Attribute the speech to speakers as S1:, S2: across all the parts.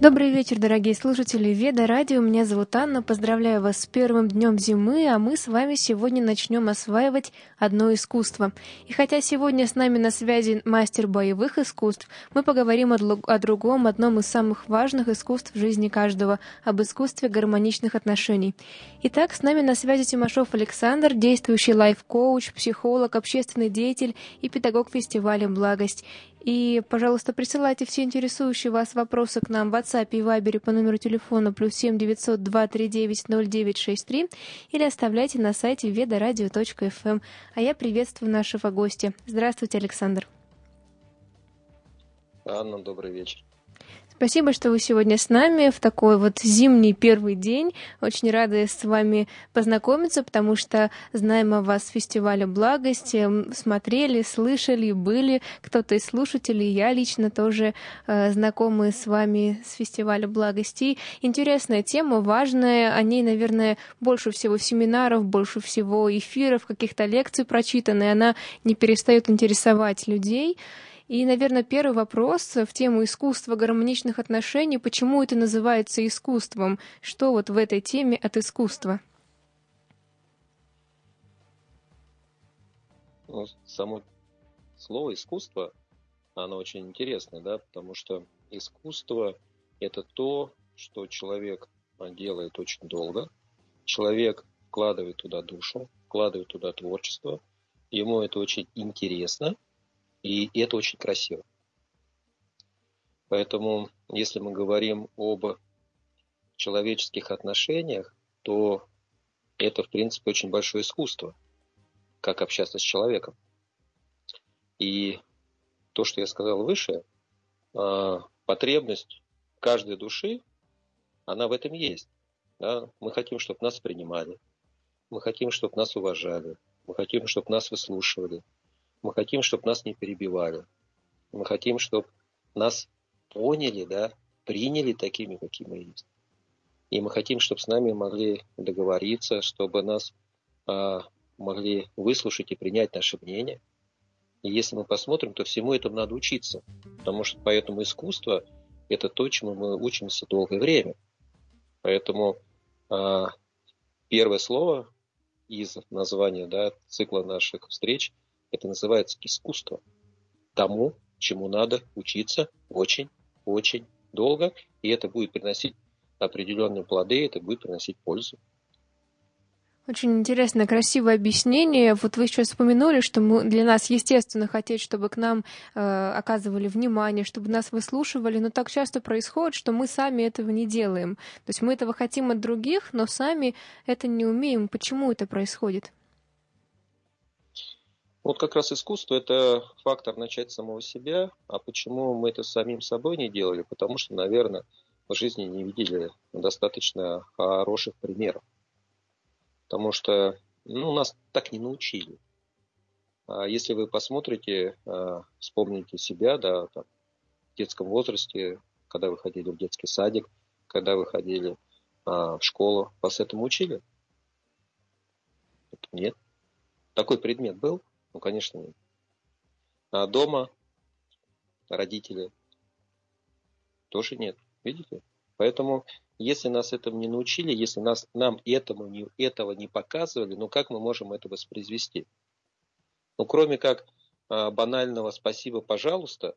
S1: Добрый вечер, дорогие слушатели Веда Радио. Меня зовут Анна. Поздравляю вас с первым днем зимы, а мы с вами сегодня начнем осваивать одно искусство. И хотя сегодня с нами на связи мастер боевых искусств, мы поговорим о другом, одном из самых важных искусств в жизни каждого, об искусстве гармоничных отношений. Итак, с нами на связи Тимошов Александр, действующий лайф-коуч, психолог, общественный деятель и педагог фестиваля «Благость». И, пожалуйста, присылайте все интересующие вас вопросы к нам в WhatsApp и Viber по номеру телефона +7 900 239 0963 или оставляйте на сайте vedoradio.fm. А я приветствую нашего гостя. Здравствуйте, Александр.
S2: Анна, добрый вечер.
S1: Спасибо, что вы сегодня с нами в такой вот зимний первый день. Очень рада с вами познакомиться, потому что знаем о вас с фестиваля «Благость», смотрели, слышали, были кто-то из слушателей, я лично тоже знакомы с вами с фестиваля «Благости». Интересная тема, важная, о ней, наверное, больше всего семинаров, больше всего эфиров, каких-то лекций прочитано, и она не перестает интересовать людей. И, наверное, первый вопрос в тему искусства гармоничных отношений. Почему это называется искусством? Что вот в этой теме от искусства?
S2: Ну, само слово «искусство», оно очень интересное, да, потому что искусство – это то, что человек делает очень долго. Человек вкладывает туда душу, вкладывает туда творчество. Ему это очень интересно. И это очень красиво. Поэтому, если мы говорим об человеческих отношениях, то это, в принципе, очень большое искусство, как общаться с человеком. И то, что я сказал выше, потребность каждой души, она в этом есть. Да? Мы хотим, чтобы нас принимали, мы хотим, чтобы нас уважали, мы хотим, чтобы нас выслушивали. Мы хотим, чтобы нас не перебивали. Мы хотим, чтобы нас поняли, да, приняли такими, какие мы есть. И мы хотим, чтобы с нами могли договориться, чтобы нас могли выслушать и принять наше мнение. И если мы посмотрим, то всему этому надо учиться. Потому что поэтому искусство – это то, чему мы учимся долгое время. Поэтому первое слово из названия, да, цикла наших встреч – это называется искусство. Тому, чему надо учиться очень-очень долго. И это будет приносить определенные плоды, это будет приносить пользу.
S1: Очень интересное, красивое объяснение. Вот вы сейчас упомянули, что для нас естественно хотеть, чтобы к нам оказывали внимание, чтобы нас выслушивали, но так часто происходит, что мы сами этого не делаем. То есть мы этого хотим от других, но сами это не умеем. Почему это происходит?
S2: Вот как раз искусство – это фактор начать с самого себя. А почему мы это с самим собой не делали? Потому что, наверное, в жизни не видели достаточно хороших примеров. Потому что нас так не научили. Если вы посмотрите, вспомните себя, да, там, в детском возрасте, когда вы ходили в детский садик, когда вы ходили в школу, вас этому учили? Нет. Такой предмет был? Ну, конечно, нет. А дома родители тоже нет. Видите? Поэтому, если нас этому не научили, если нам этого не показывали, как мы можем это воспроизвести? Кроме как банального «спасибо, пожалуйста»,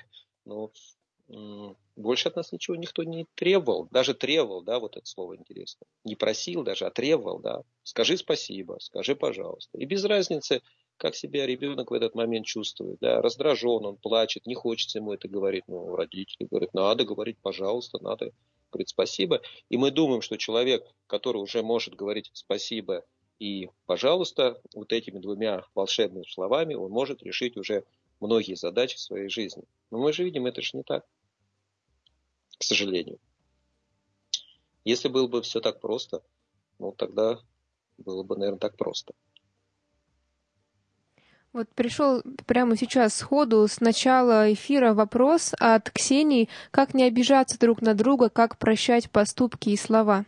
S2: больше от нас ничего никто не требовал. Даже требовал, да, вот это слово интересно. Не просил даже, а требовал, да. Скажи спасибо, скажи пожалуйста. И без разницы, как себя ребенок в этот момент чувствует. Да? Раздражен, он плачет, не хочется ему это говорить. Родители говорят, надо говорить пожалуйста, надо говорить спасибо. И мы думаем, что человек, который уже может говорить спасибо и пожалуйста, вот этими двумя волшебными словами он может решить уже многие задачи в своей жизни. Но мы же видим, это же не так, к сожалению. Если было бы все так просто, тогда было бы, наверное, так просто.
S1: Вот пришел прямо сейчас сходу с начала эфира вопрос от Ксении: как не обижаться друг на друга, как прощать поступки и слова?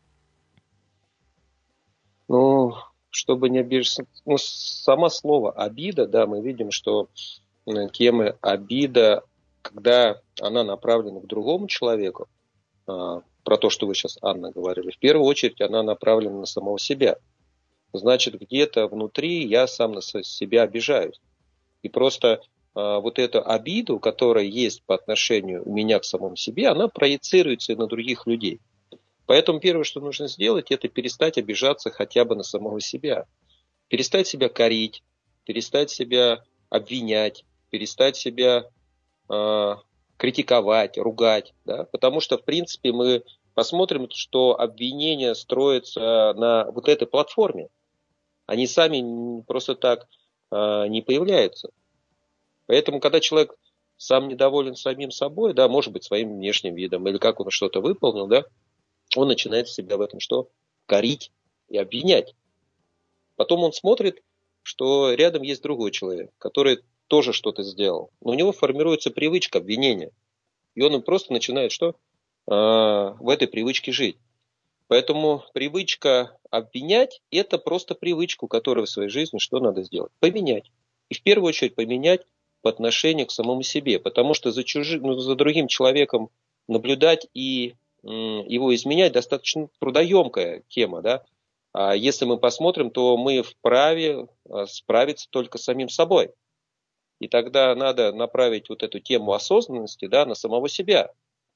S2: Чтобы не обижаться, само слово обида, да, мы видим, что темы обида, когда она направлена к другому человеку, про то, что вы сейчас, Анна, говорили, в первую очередь она направлена на самого себя. Значит, где-то внутри я сам на себя обижаюсь. И просто вот эту обиду, которая есть по отношению у меня к самому себе, она проецируется и на других людей. Поэтому первое, что нужно сделать, это перестать обижаться хотя бы на самого себя. Перестать себя корить, перестать себя обвинять, перестать себя критиковать, ругать. Да? Потому что, в принципе, мы посмотрим, что обвинения строятся на вот этой платформе. Они сами просто так не появляются. Поэтому, когда человек сам недоволен самим собой, да, может быть, своим внешним видом, или как он что-то выполнил, да, он начинает себя в этом что? Корить и обвинять. Потом он смотрит, что рядом есть другой человек, который тоже что-то сделал. Но у него формируется привычка обвинения. И он просто начинает что? В этой привычке жить. Поэтому привычка обвинять – это просто привычку, которую в своей жизни что надо сделать? Поменять. И в первую очередь поменять по отношению к самому себе. Потому что за другим человеком наблюдать и его изменять достаточно трудоемкая тема. Да? А если мы посмотрим, то мы вправе справиться только с самим собой. И тогда надо направить вот эту тему осознанности, да, на самого себя.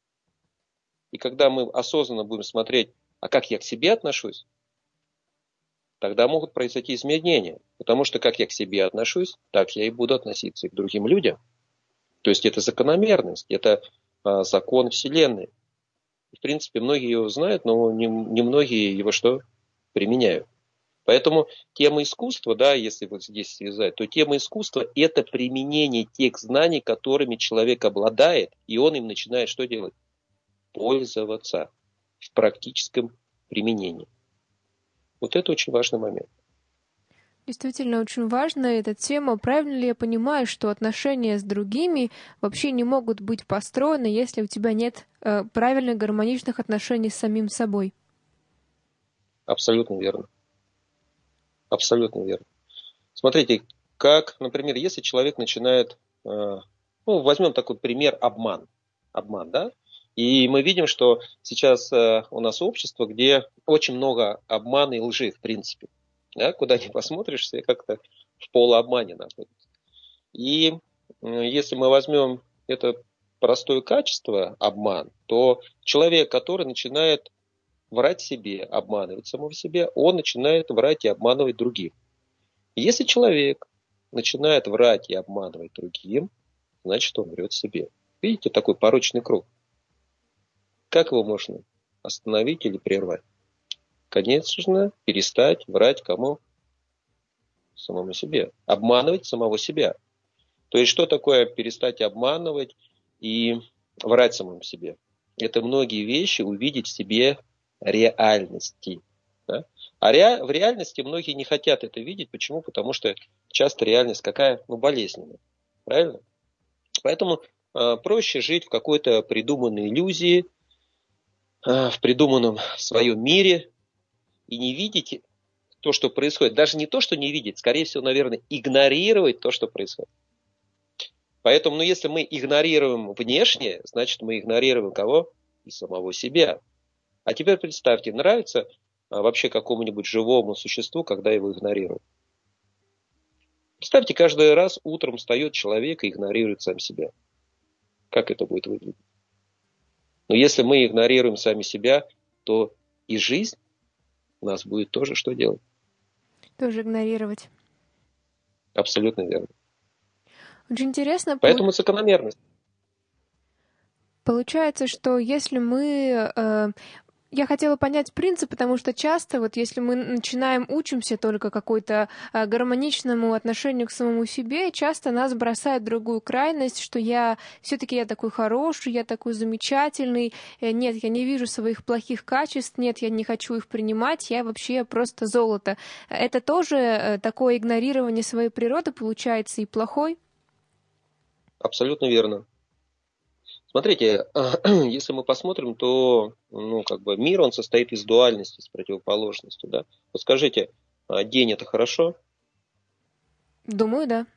S2: И когда мы осознанно будем смотреть, а как я к себе отношусь, тогда могут произойти изменения. Потому что как я к себе отношусь, так я и буду относиться и к другим людям. То есть это закономерность, это закон Вселенной. В принципе, многие его знают, но не многие его что? Применяют. Поэтому тема искусства, да, если вот здесь связать, то тема искусства – это применение тех знаний, которыми человек обладает, и он им начинает что делать? Пользоваться в практическом применении. Вот это очень важный момент.
S1: Действительно, очень важна эта тема. Правильно ли я понимаю, что отношения с другими вообще не могут быть построены, если у тебя нет правильных гармоничных отношений с самим собой?
S2: Абсолютно верно. Абсолютно верно. Смотрите, как, например, если человек начинает, возьмем такой пример обман. Обман, да? И мы видим, что сейчас у нас общество, где очень много обмана и лжи, в принципе. Да? Куда ни посмотришь, все как-то в полуобмане находятся. И если мы возьмем это простое качество, обман, то человек, который начинает врать себе, обманывать самого себя, он начинает врать и обманывать других. Если человек начинает врать и обманывать другим, значит, он врет себе. Видите, такой порочный круг. Как его можно остановить или прервать? Конечно, перестать врать кому? Самому себе. Обманывать самого себя. То есть, что такое перестать обманывать и врать самому себе? Это многие вещи увидеть в себе реальности. Да? А в реальности многие не хотят это видеть. Почему? Потому что часто реальность какая? Болезненная. Правильно? Поэтому проще жить в какой-то придуманной иллюзии, в придуманном своем мире и не видеть то, что происходит. Даже не то, что не видеть, скорее всего, наверное, игнорировать то, что происходит. Поэтому, если мы игнорируем внешнее, значит, мы игнорируем кого? И самого себя. А теперь представьте, нравится вообще какому-нибудь живому существу, когда его игнорируют? Представьте, каждый раз утром встает человек и игнорирует сам себя. Как это будет выглядеть? Но если мы игнорируем сами себя, то и жизнь у нас будет тоже что делать?
S1: Тоже игнорировать.
S2: Абсолютно верно.
S1: Очень интересно.
S2: Поэтому закономерность.
S1: Получается, что если мы... Я хотела понять принцип, потому что часто, вот если мы учимся только какой-то гармоничному отношению к самому себе, часто нас бросает в другую крайность, что все-таки я такой хороший, я такой замечательный, нет, я не вижу своих плохих качеств, нет, я не хочу их принимать, я вообще просто золото. Это тоже такое игнорирование своей природы получается и плохой?
S2: Абсолютно верно. Смотрите, если мы посмотрим, то мир, он состоит из дуальности, с противоположностью. Да? Вот скажите, день это хорошо?
S1: Думаю, да.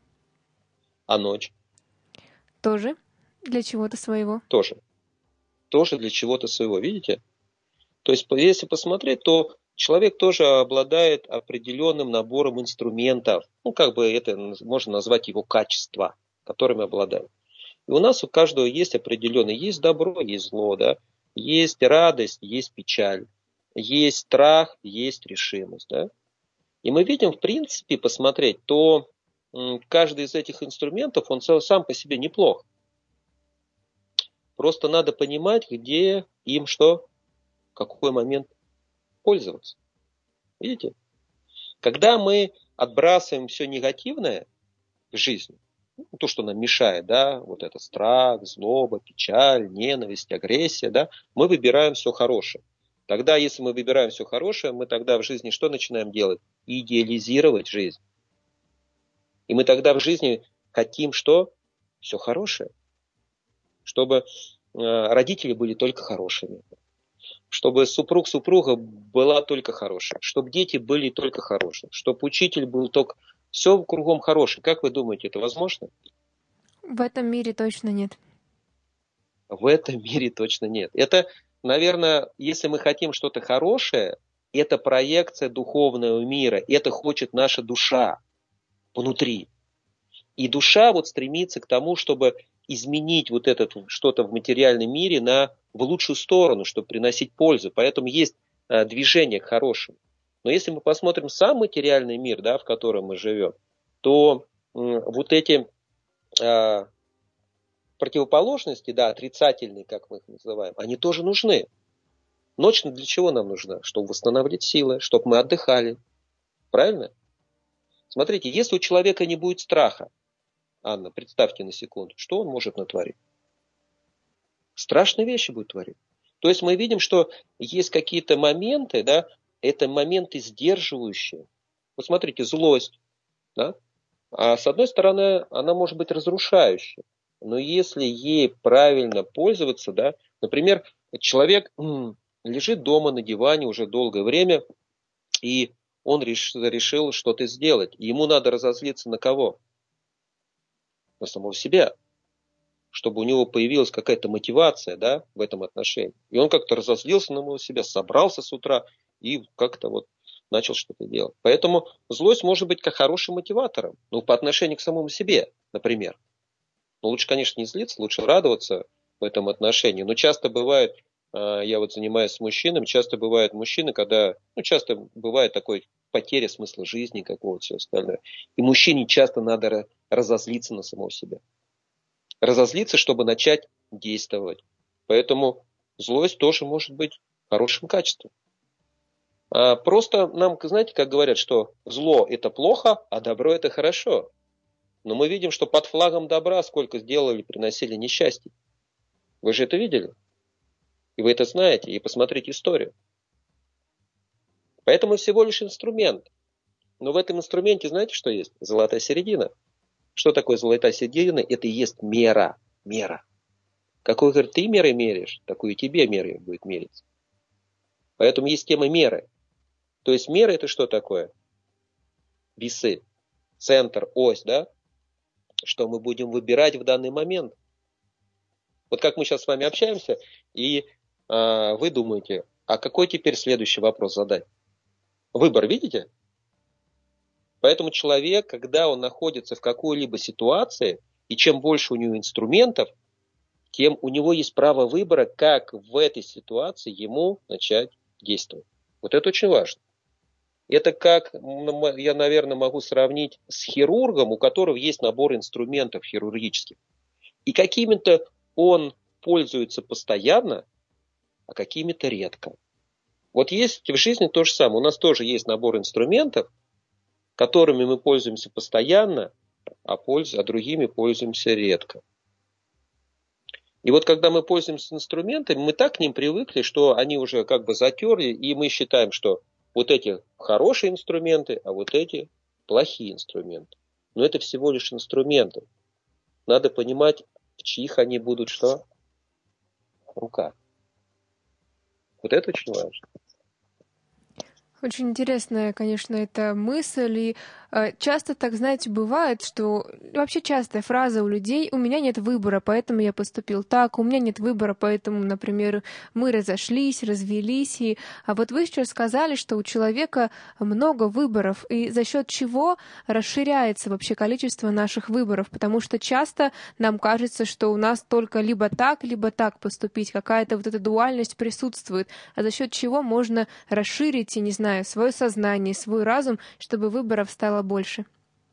S2: А ночь?
S1: Тоже для чего-то своего.
S2: Тоже. тоже для чего-то своего, видите? То есть, если посмотреть, то человек тоже обладает определенным набором инструментов, как бы это можно назвать его качества, которыми обладает. И у нас у каждого есть определенный, есть добро, есть зло, да, есть радость, есть печаль, есть страх, есть решимость, да. И мы видим, в принципе, посмотреть, то каждый из этих инструментов, он сам по себе неплох. Просто надо понимать, где им что, в какой момент пользоваться. Видите? Когда мы отбрасываем все негативное в жизни, то, что нам мешает, да, вот это страх, злоба, печаль, ненависть, агрессия, да, мы выбираем все хорошее. Тогда, если мы выбираем все хорошее, мы тогда в жизни что начинаем делать? Идеализировать жизнь. И мы тогда в жизни хотим что? Все хорошее. Чтобы родители были только хорошими. Чтобы супруга была только хорошая. Чтобы дети были только хорошие. Чтобы учитель был только... Все кругом хорошее. Как вы думаете, это возможно?
S1: В этом мире точно нет.
S2: В этом мире точно нет. Это, наверное, если мы хотим что-то хорошее, это проекция духовного мира. Это хочет наша душа внутри. И душа вот стремится к тому, чтобы изменить вот это что-то в материальном мире в лучшую сторону, чтобы приносить пользу. Поэтому есть движение к хорошему. Но если мы посмотрим сам материальный мир, да, в котором мы живем, то вот эти противоположности, да, отрицательные, как мы их называем, они тоже нужны. Ночь для чего нам нужна? Чтобы восстановить силы, чтобы мы отдыхали. Правильно? Смотрите, если у человека не будет страха, Анна, представьте на секунду, что он может натворить? Страшные вещи будет творить. То есть мы видим, что есть какие-то моменты, да, это моменты сдерживающие. Вот смотрите, злость, да, а с одной стороны, она может быть разрушающей. Но если ей правильно пользоваться, да, например, человек лежит дома на диване уже долгое время, и он решил что-то сделать. И ему надо разозлиться на кого? На самого себя, чтобы у него появилась какая-то мотивация, да, в этом отношении. И он как-то разозлился на самого себя, собрался с утра и как-то вот начал что-то делать. Поэтому злость может быть как хорошим мотиватором, по отношению к самому себе, например. Но лучше, конечно, не злиться, лучше радоваться в этом отношении. Но часто бывает, я вот занимаюсь с мужчинами, часто бывают мужчины, когда, часто бывает такой потеря смысла жизни какого-то, все остальное. И мужчине часто надо разозлиться на самого себя. Разозлиться, чтобы начать действовать. Поэтому злость тоже может быть хорошим качеством. Просто нам, знаете, как говорят, что зло это плохо, а добро это хорошо. Но мы видим, что под флагом добра сколько сделали, приносили несчастье. Вы же это видели? И вы это знаете, и посмотрите историю. Поэтому всего лишь инструмент. Но в этом инструменте знаете, что есть? Золотая середина. Что такое золотая середина? Это и есть мера. Мера. Какой, говорит, ты мерой меряешь, такую и тебе мерой будет мериться. Поэтому есть тема меры. То есть мера это что такое? Весы. Центр, ось, да? Что мы будем выбирать в данный момент. Вот как мы сейчас с вами общаемся, и вы думаете, а какой теперь следующий вопрос задать? Выбор, видите? Поэтому человек, когда он находится в какой-либо ситуации, и чем больше у него инструментов, тем у него есть право выбора, как в этой ситуации ему начать действовать. Вот это очень важно. Это как, я, наверное, могу сравнить с хирургом, у которого есть набор инструментов хирургических. И какими-то он пользуется постоянно, а какими-то редко. Вот есть в жизни то же самое. У нас тоже есть набор инструментов, которыми мы пользуемся постоянно, а другими пользуемся редко. И вот когда мы пользуемся инструментами, мы так к ним привыкли, что они уже как бы затерли, и мы считаем, что вот эти хорошие инструменты, а вот эти плохие инструменты. Но это всего лишь инструменты. Надо понимать, в чьих они будут что? В руках. Вот это очень важно.
S1: Очень интересная, конечно, эта мысль. И Часто так, знаете, бывает, что вообще частая фраза у людей: «У меня нет выбора, поэтому я поступил так, у меня нет выбора, поэтому, например, мы разошлись, развелись». А вот вы сейчас сказали, что у человека много выборов, и за счет чего расширяется вообще количество наших выборов, потому что часто нам кажется, что у нас только либо так поступить, какая-то вот эта дуальность присутствует, а за счет чего можно расширить, и, не знаю, свое сознание, свой разум, чтобы выборов стало больше.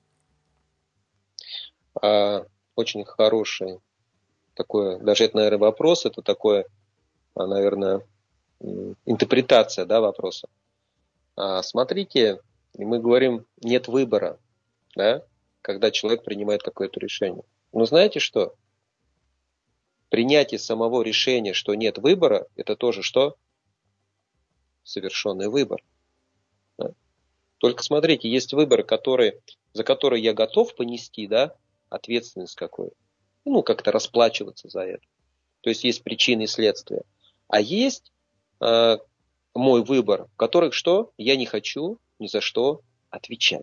S2: Очень хороший такой, даже это, наверное, вопрос, это такое, наверное, интерпретация, да, вопроса. Смотрите, мы говорим, нет выбора, да, когда человек принимает какое-то решение. Но знаете что? Принятие самого решения, что нет выбора, это тоже что? Совершенный выбор. Да? Только смотрите, есть выборы, за которые я готов понести, да, ответственность какую-то. Ну, как-то расплачиваться за это. То есть есть причины и следствия. А есть мой выбор, в которых что? Я не хочу ни за что отвечать.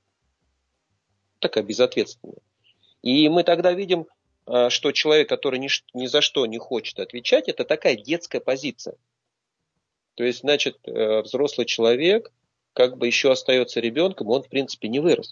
S2: Такая безответственная. И мы тогда видим, что человек, который ни за что не хочет отвечать, это такая детская позиция. То есть, значит, взрослый человек как бы еще остается ребенком, он, в принципе, не вырос.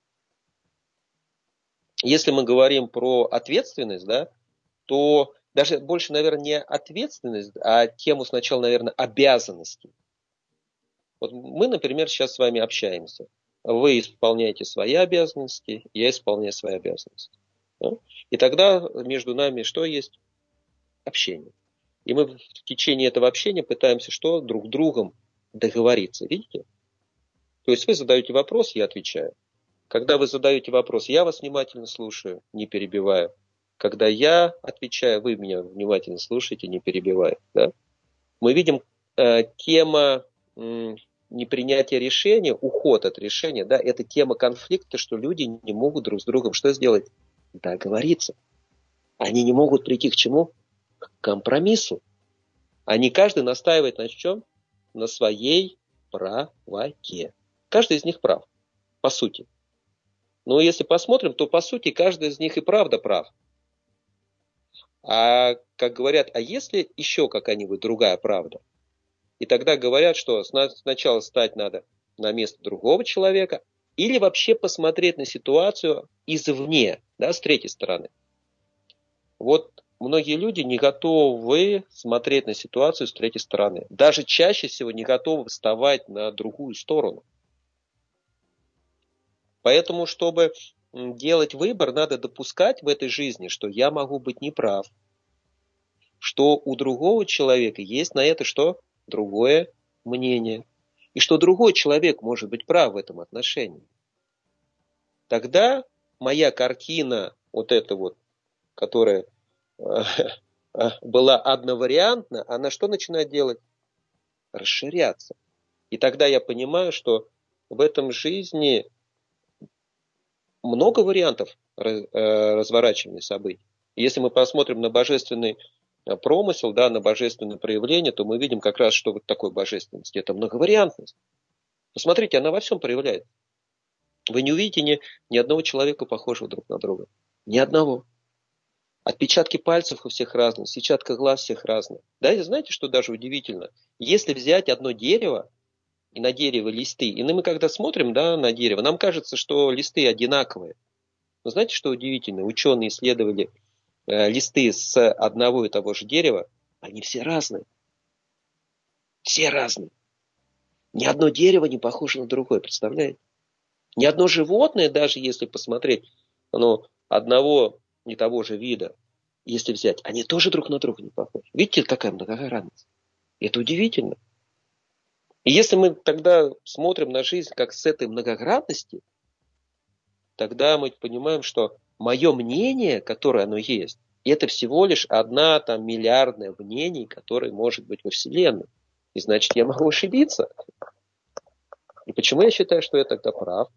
S2: Если мы говорим про ответственность, да, то даже больше, наверное, не ответственность, а тему сначала, наверное, обязанностей. Вот мы, например, сейчас с вами общаемся. Вы исполняете свои обязанности, я исполняю свои обязанности. Да? И тогда между нами что есть? Общение. И мы в течение этого общения пытаемся что? Друг с другом договориться. Видите? То есть вы задаете вопрос, я отвечаю. Когда вы задаете вопрос, я вас внимательно слушаю, не перебиваю. Когда я отвечаю, вы меня внимательно слушаете, не перебивая. Да? Мы видим, тема непринятия решения, уход от решения, да, это тема конфликта, что люди не могут друг с другом что сделать? Договориться. Они не могут прийти к чему? К компромиссу. Они каждый настаивает на чем? На своей правоте. Каждый из них прав, по сути. Но если посмотрим, то по сути каждый из них и правда прав. А как говорят, а если еще какая-нибудь другая правда? И тогда говорят, что сначала стать надо на место другого человека или вообще посмотреть на ситуацию извне, да, с третьей стороны. Вот многие люди не готовы смотреть на ситуацию с третьей стороны. Даже чаще всего не готовы вставать на другую сторону. Поэтому, чтобы делать выбор, надо допускать в этой жизни, что я могу быть неправ. Что у другого человека есть на это что? Другое мнение. И что другой человек может быть прав в этом отношении. Тогда моя картина, вот эта вот, которая была одновариантна, она что начинает делать? Расширяться. И тогда я понимаю, что в этом жизни много вариантов разворачивания событий. Если мы посмотрим на божественный промысел, да, на божественное проявление, то мы видим как раз, что вот такое божественность. Это многовариантность. Посмотрите, она во всем проявляет. Вы не увидите ни одного человека, похожего друг на друга. Ни одного. Отпечатки пальцев у всех разные, сетчатка глаз всех разная. Да, и знаете, что даже удивительно? Если взять одно дерево, и на дереве листы, и мы когда смотрим, да, на дерево, нам кажется, что листы одинаковые. Но знаете, что удивительно? Ученые исследовали листы с одного и того же дерева, они все разные. Все разные. Ни одно дерево не похоже на другое, представляете? Ни одно животное, даже если посмотреть, оно одного и того же вида, если взять, они тоже друг на друга не похожи. Видите, какая многогранность? Это удивительно. И если мы тогда смотрим на жизнь как с этой многогранности, тогда мы понимаем, что мое мнение, которое оно есть, это всего лишь одна там миллиардная мнений, которая может быть во Вселенной. И значит, я могу ошибиться. И почему я считаю, что я тогда прав?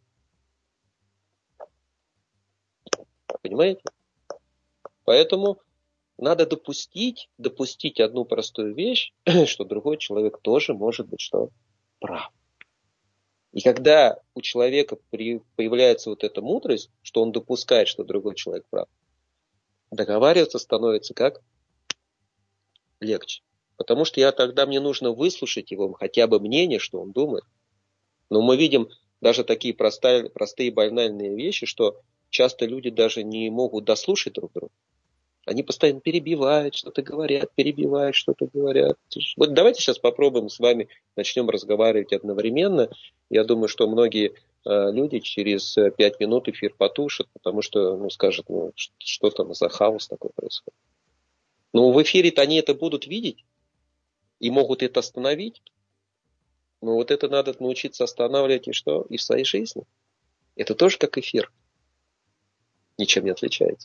S2: Понимаете? Поэтому надо допустить одну простую вещь, что другой человек тоже может быть что? Прав. И когда у человека появляется вот эта мудрость, что он допускает, что другой человек прав, договариваться становится как? Легче. Потому что тогда мне нужно выслушать его хотя бы мнение, что он думает. Но мы видим даже такие простые банальные вещи, что часто люди даже не могут дослушать друг друга. Они постоянно перебивают, что-то говорят, перебивают, что-то говорят. Вот давайте сейчас попробуем с вами, начнем разговаривать одновременно. Я думаю, что многие люди через 5 минут эфир потушат, потому что скажут, что там за хаос такой происходит. Но в эфире-то они это будут видеть и могут это остановить. Но вот это надо научиться останавливать и что? И в своей жизни. Это тоже как эфир. Ничем не отличается.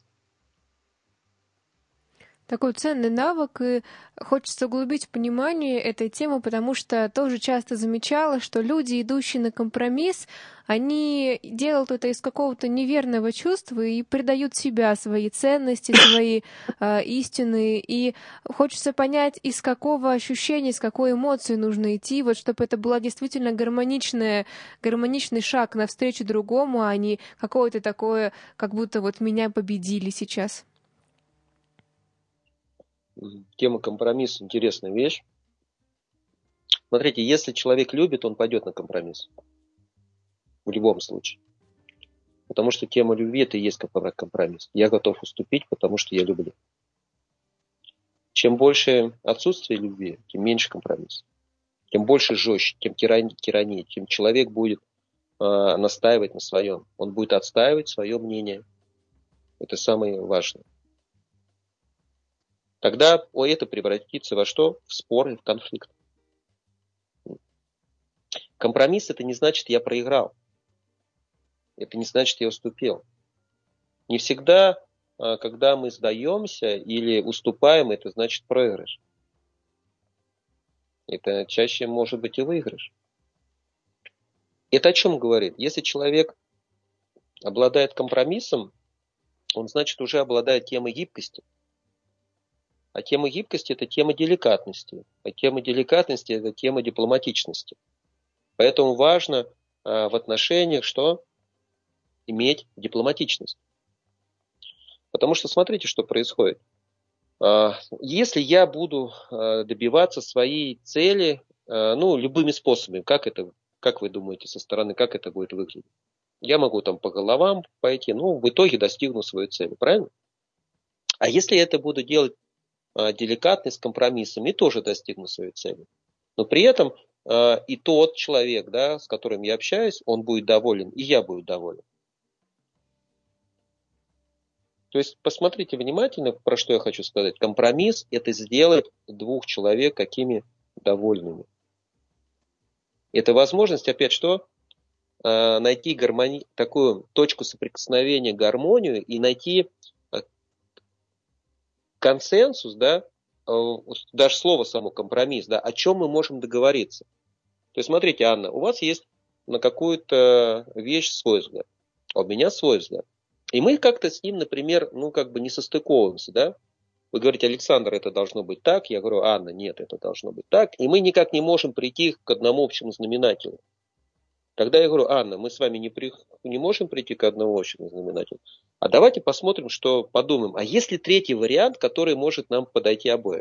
S1: Такой ценный навык, и хочется углубить понимание этой темы, потому что тоже часто замечала, что люди, идущие на компромисс, они делают это из какого-то неверного чувства и предают себя, свои ценности, свои истины. И хочется понять, из какого ощущения, из какой эмоции нужно идти, вот чтобы это была действительно гармоничный шаг навстречу другому, а не какое-то такое, как будто вот меня победили сейчас.
S2: Тема компромисса – интересная вещь. Смотрите, если человек любит, он пойдет на компромисс. В любом случае. Потому что тема любви – это и есть компромисс. Я готов уступить, потому что я люблю. Чем больше отсутствие любви, тем меньше компромисс. Тем больше жестче, тем тирания, тем человек будет настаивать на своем. Он будет отстаивать свое мнение. Это самое важное. Тогда это превратится во что? В спор и в конфликт. Компромисс – это не значит, я проиграл. Это не значит, я уступил. Не всегда, когда мы сдаемся или уступаем, это значит проигрыш. Это чаще может быть и выигрыш. Это о чем говорит? Если человек обладает компромиссом, он, значит, уже обладает темой гибкости. А тема гибкости – это тема деликатности. А тема деликатности – это тема дипломатичности. Поэтому важно в отношениях что? Иметь дипломатичность. Потому что смотрите, что происходит. Если я буду добиваться своей цели, любыми способами, как вы думаете со стороны, как это будет выглядеть? Я могу там по головам пойти, в итоге достигну своей цели, правильно? А если я это буду делать деликатно, с компромиссами, тоже достигну своей цели. Но при этом и тот человек, да, с которым я общаюсь, он будет доволен, и я буду доволен. То есть посмотрите внимательно, про что я хочу сказать. Компромисс – это сделать двух человек какими довольными. Это возможность, опять что? Найти такую точку соприкосновения, гармонию и найти консенсус, да, даже слово само компромисс, да, о чем мы можем договориться. То есть, смотрите, Анна, у вас есть на какую-то вещь свой взгляд, а у меня свой взгляд. И мы как-то с ним, например, не состыковываемся, да. Вы говорите, Александр, это должно быть так. Я говорю, Анна, нет, это должно быть так. И мы никак не можем прийти к одному общему знаменателю. Тогда я говорю, Анна, мы с вами не можем прийти к одному общему знаменателю. А давайте посмотрим, подумаем. А есть ли третий вариант, который может нам подойти обоим?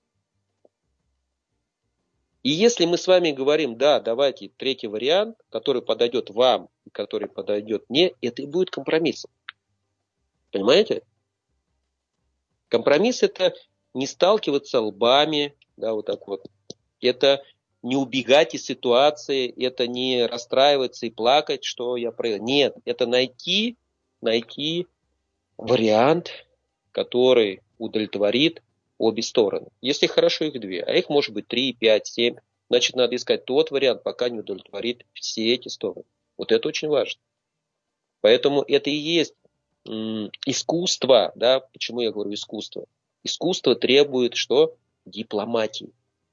S2: И если мы с вами говорим, да, давайте третий вариант, который подойдет вам, который подойдет мне, это и будет компромиссом. Понимаете? Компромисс – это не сталкиваться лбами, да, вот так вот. Это не убегать из ситуации, это не расстраиваться и плакать, что я проиграл. Нет, это найти вариант, который удовлетворит обе стороны. Если хорошо, их две, а их может быть 3, 5, 7, значит, надо искать тот вариант, пока не удовлетворит все эти стороны. Вот это очень важно. Поэтому это и есть искусство, да, почему я говорю искусство? Искусство требует что? Дипломатии.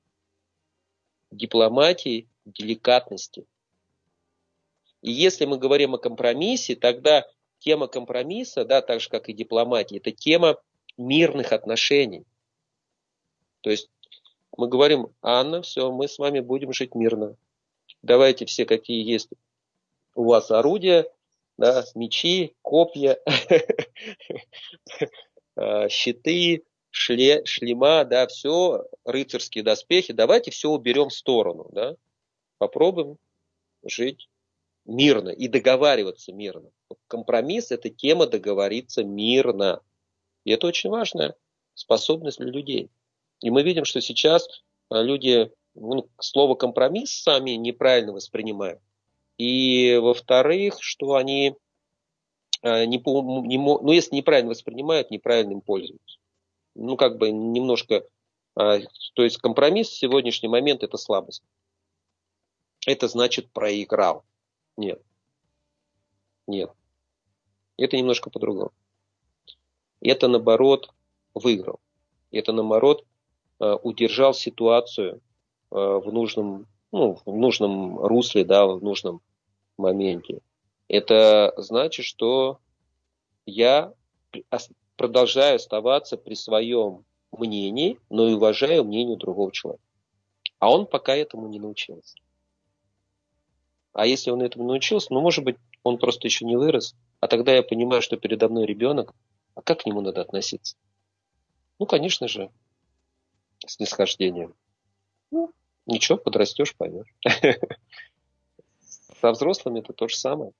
S2: Дипломатии, деликатности. И если мы говорим о компромиссе, тогда тема компромисса, да, так же как и дипломатии, это тема мирных отношений. То есть мы говорим, Анна, все, мы с вами будем жить мирно. давайте все, какие есть у вас орудия, да, мечи, копья, щиты, шлема, да, все, рыцарские доспехи, давайте все уберем в сторону, да, попробуем жить мирно и договариваться мирно. Компромисс – это тема договориться мирно. И это очень важная способность для людей. И мы видим, что сейчас люди слово компромисс сами неправильно воспринимают. И во-вторых, что они, если неправильно воспринимают, неправильно им пользуются. Немножко, то есть компромисс в сегодняшний момент – это слабость. Это значит проиграл. Нет. Это немножко по-другому. Это, наоборот, выиграл. Это, наоборот, удержал ситуацию в нужном русле, да, в нужном моменте. Это значит, что я продолжаю оставаться при своем мнении, но и уважаю мнение другого человека. А он пока этому не научился. А если он этому научился, может быть, он просто еще не вырос, а тогда я понимаю, что передо мной ребенок, а как к нему надо относиться? Конечно же, с снисхождением. Ничего, подрастешь, поймешь. Со взрослыми это то же самое.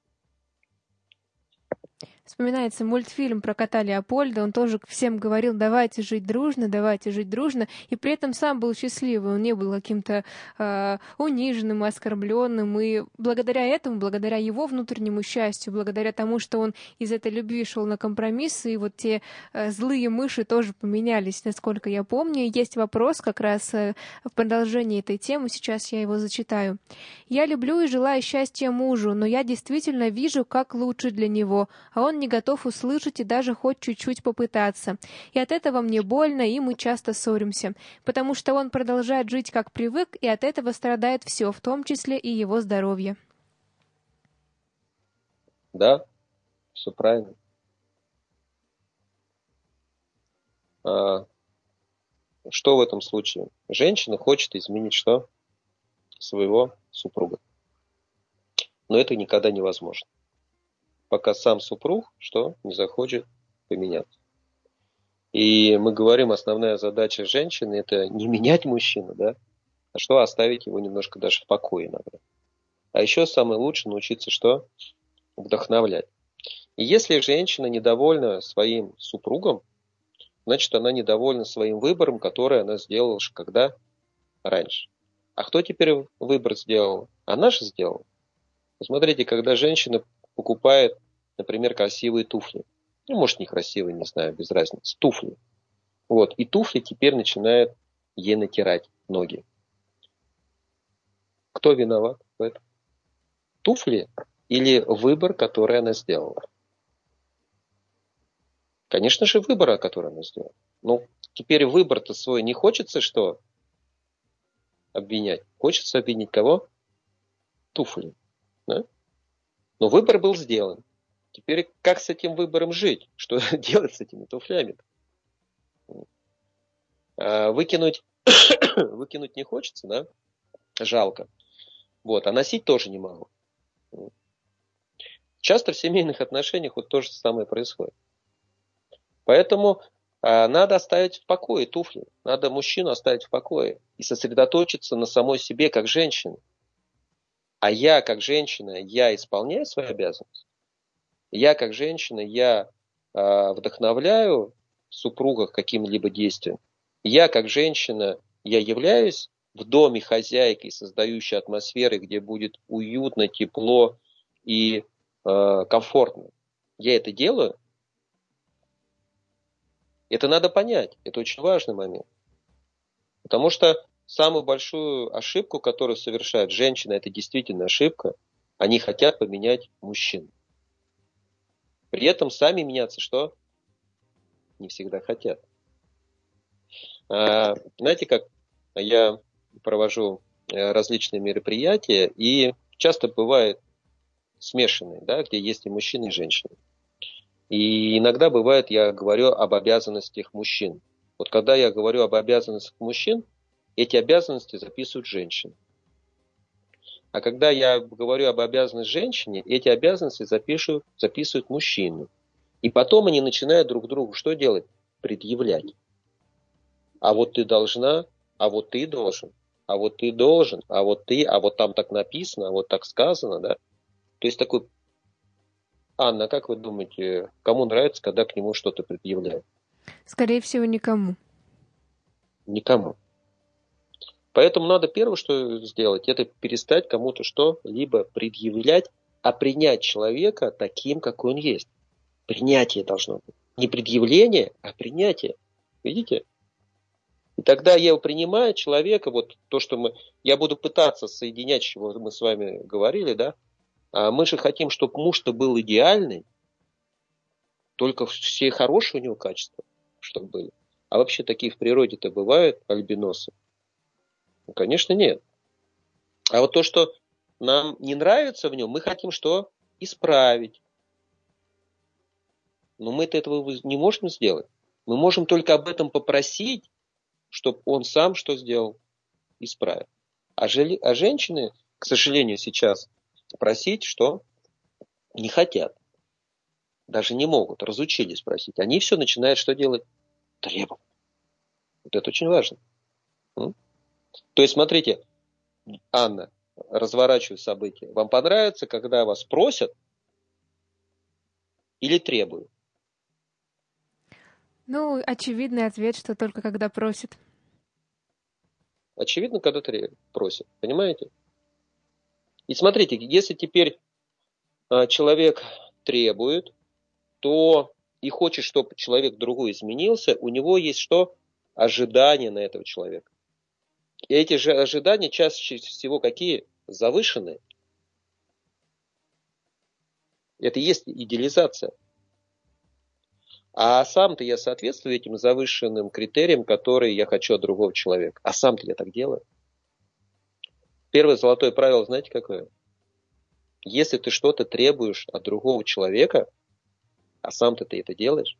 S1: Вспоминается мультфильм про кота Леопольда, он тоже всем говорил: давайте жить дружно, и при этом сам был счастливый, он не был каким-то униженным, оскорбленным, и благодаря этому, благодаря его внутреннему счастью, благодаря тому, что он из этой любви шел на компромиссы, и вот те злые мыши тоже поменялись, насколько я помню. И есть вопрос как раз в продолжении этой темы, сейчас я его зачитаю. «Я люблю и желаю счастья мужу, но я действительно вижу, как лучше для него, а он не готов услышать и даже хоть чуть-чуть попытаться. И от этого мне больно, и мы часто ссоримся, потому что он продолжает жить как привык, и от этого страдает все, в том числе и его здоровье».
S2: Да, все правильно. Что в этом случае? Женщина хочет изменить что? Своего супруга. Но это никогда невозможно. Пока сам супруг не захочет поменяться. И мы говорим, основная задача женщины – это не менять мужчину, да, а оставить его немножко даже в покое иногда. А еще самое лучшее научиться вдохновлять. И если женщина недовольна своим супругом, значит, она недовольна своим выбором, который она сделала когда? Раньше. А кто теперь выбор сделал? Она же сделала. Посмотрите, когда женщина покупает, например, красивые туфли. Может, некрасивые, не знаю, без разницы. Туфли. И туфли теперь начинают ей натирать ноги. Кто виноват в этом? Туфли или выбор, который она сделала? Конечно же, выбор, который она сделала. Теперь выбор-то свой не хочется обвинять? Хочется обвинить кого? Туфли. Да? Но выбор был сделан. Теперь как с этим выбором жить? Что делать с этими туфлями? Выкинуть не хочется, да? Жалко. А носить тоже не могу. Часто в семейных отношениях то же самое происходит. Поэтому надо оставить в покое туфли. Надо мужчину оставить в покое и сосредоточиться на самой себе как женщине. А я как женщина, я исполняю свои обязанности. Я как женщина, я вдохновляю супруга к каким-либо действиям. Я как женщина, я являюсь в доме хозяйкой, создающей атмосферы, где будет уютно, тепло и комфортно. Я это делаю. Это надо понять. Это очень важный момент. Потому что самую большую ошибку, которую совершают женщины, это действительно ошибка. Они хотят поменять мужчин. При этом сами меняться не всегда хотят. Знаете, как я провожу различные мероприятия, и часто бывает смешанные, да, где есть и мужчины, и женщины. И иногда бывает, я говорю об обязанностях мужчин. Когда я говорю об обязанностях мужчин, эти обязанности записывают женщины. А когда я говорю об обязанности женщине, эти обязанности записывают мужчину. И потом они начинают друг другу что делать? Предъявлять. А вот ты должна, а вот ты должен, а вот ты должен, а вот ты, а вот там так написано, а вот так сказано, да? То есть такой, Анна, как вы думаете, кому нравится, когда к нему что-то предъявляют?
S1: Скорее всего, никому.
S2: Никому. Поэтому надо первое, что сделать, это перестать кому-то что-либо предъявлять, а принять человека таким, какой он есть. Принятие должно быть. Не предъявление, а принятие. Видите? И тогда я его принимаю человека, вот то, что я буду пытаться соединять, чего мы с вами говорили, да, а мы же хотим, чтобы муж-то был идеальный, только все хорошие у него качества, чтобы были. А вообще такие в природе-то бывают альбиносы? Ну, конечно, нет. А вот то, что нам не нравится в нем, мы хотим что? Исправить. Но мы этого не можем сделать. Мы можем только об этом попросить, чтобы он сам что сделал? Исправил. А женщины, к сожалению, сейчас просить, что не хотят. Даже не могут, разучились просить. Они все начинают что делать? Требовать. Вот это очень важно. То есть, смотрите, Анна, разворачиваю события. Вам понравится, когда вас просят или требуют?
S1: Ну, очевидный ответ, что только когда просит.
S2: Очевидно, когда просят. Понимаете? И смотрите, если теперь человек требует, то и хочет, чтобы человек другой изменился, у него есть что? Ожидания на этого человека. И эти же ожидания чаще всего какие? Завышенные. Это и есть идеализация. А сам-то я соответствую этим завышенным критериям, которые я хочу от другого человека. А сам-то я так делаю. Первое золотое правило, знаете, какое? Если ты что-то требуешь от другого человека, а сам-то ты это делаешь,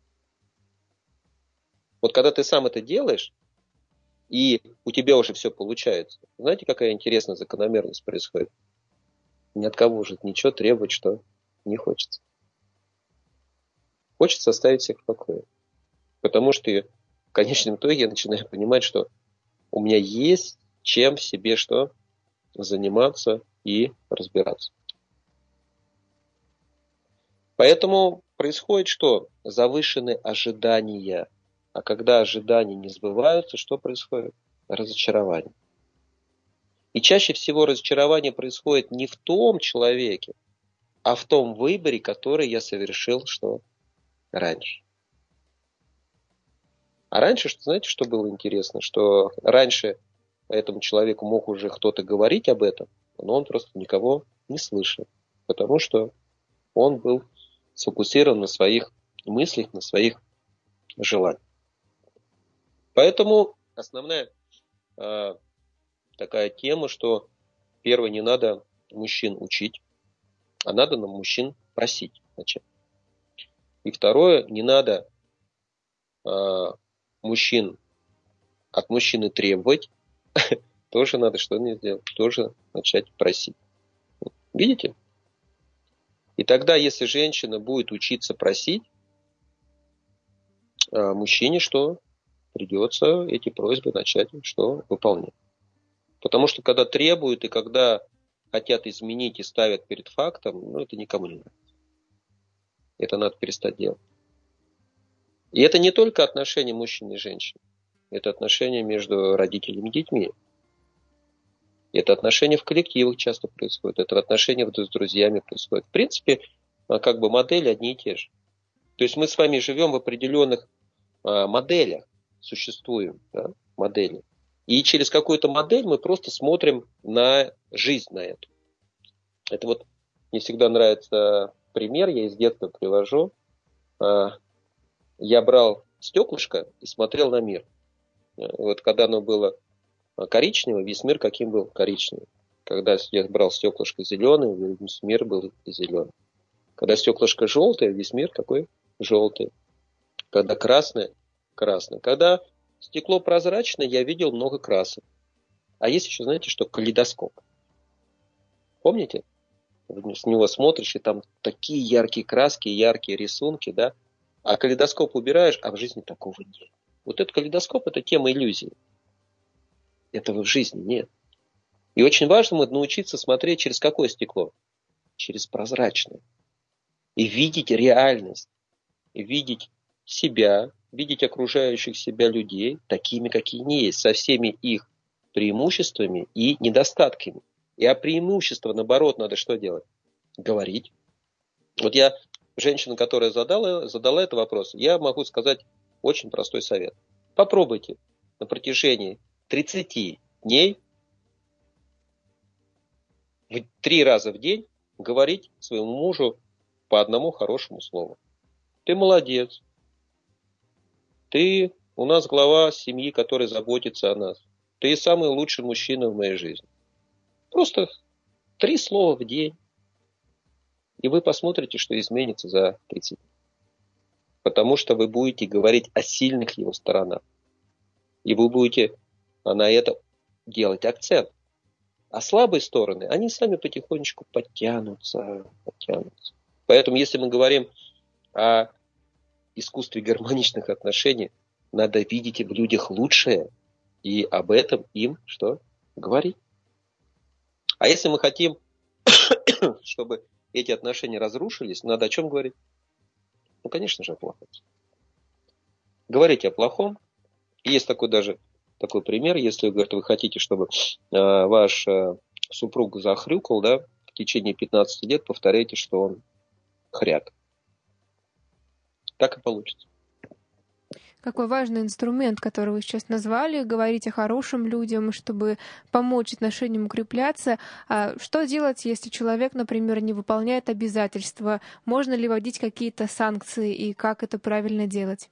S2: вот когда ты сам это делаешь, и у тебя уже все получается, знаете, какая интересная закономерность происходит? Ни от кого уже ничего требовать, что не хочется. Хочется оставить всех в покое. Потому что в конечном итоге я начинаю понимать, что у меня есть чем в себе что заниматься и разбираться. Поэтому происходит что? Завышенные ожидания. А когда ожидания не сбываются, что происходит? Разочарование. И чаще всего разочарование происходит не в том человеке, а в том выборе, который я совершил что раньше. А раньше, знаете, что было интересно? Что раньше этому человеку мог уже кто-то говорить об этом, но он просто никого не слышал. Потому что он был сфокусирован на своих мыслях, на своих желаниях. Поэтому основная такая тема, что первое, не надо мужчин учить, а надо нам мужчин просить. Значит. И второе, не надо мужчин от мужчины требовать, тоже надо что не сделать, тоже начать просить. Видите? И тогда, если женщина будет учиться просить, мужчине что? Придется эти просьбы начать что? Выполнять. Потому что когда требуют и когда хотят изменить и ставят перед фактом, ну, это никому не нравится. Это надо перестать делать. И это не только отношения мужчины и женщины. Это отношения между родителями и детьми. Это отношения в коллективах часто происходят. Это отношения с друзьями происходят. В принципе, как бы модели одни и те же. То есть мы с вами живем в определенных моделях. Существуем, да, модели. И через какую-то модель мы просто смотрим на жизнь на эту. Это вот мне всегда нравится пример, я из детства привожу. Я брал стеклышко и смотрел на мир. Вот когда оно было коричневое, весь мир каким был коричневый. Когда я брал стеклышко зеленое, весь мир был зеленый. Когда стеклышко желтое, весь мир какой? Желтый. Когда красное, красное. Когда стекло прозрачное, я видел много красок. А есть еще, знаете, что калейдоскоп. Помните? С него смотришь, и там такие яркие краски, яркие рисунки, да? А калейдоскоп убираешь, а в жизни такого нет. Вот этот калейдоскоп – это тема иллюзии. Этого в жизни нет. И очень важно научиться смотреть через какое стекло? Через прозрачное. И видеть реальность. И видеть себя, видеть окружающих себя людей такими, какие они есть, со всеми их преимуществами и недостатками. И о преимуществах, наоборот, надо что делать? Говорить. Вот я, женщина, которая задала этот вопрос, я могу сказать очень простой совет. Попробуйте на протяжении 30 дней 3 раза в день говорить своему мужу по одному хорошему слову. Ты молодец. Ты у нас глава семьи, который заботится о нас. Ты самый лучший мужчина в моей жизни. Просто 3 слова в день. И вы посмотрите, что изменится за 30 дней. Потому что вы будете говорить о сильных его сторонах. И вы будете на это делать акцент. А слабые стороны, они сами потихонечку подтянутся. Поэтому, если мы говорим о искусстве гармоничных отношений, надо видеть в людях лучшее. И об этом им что? Говорить. А если мы хотим, чтобы эти отношения разрушились, надо о чем говорить? Ну, конечно же, о плохом. Говорите о плохом. И есть такой пример, если вы хотите, чтобы ваш супруг захрюкал, да, в течение 15 лет повторяйте, что он хряк. Так и получится.
S1: Какой важный инструмент, который вы сейчас назвали, говорить о хорошим людям, чтобы помочь отношениям укрепляться. А что делать, если человек, например, не выполняет обязательства? Можно ли вводить какие-то санкции и как это правильно делать?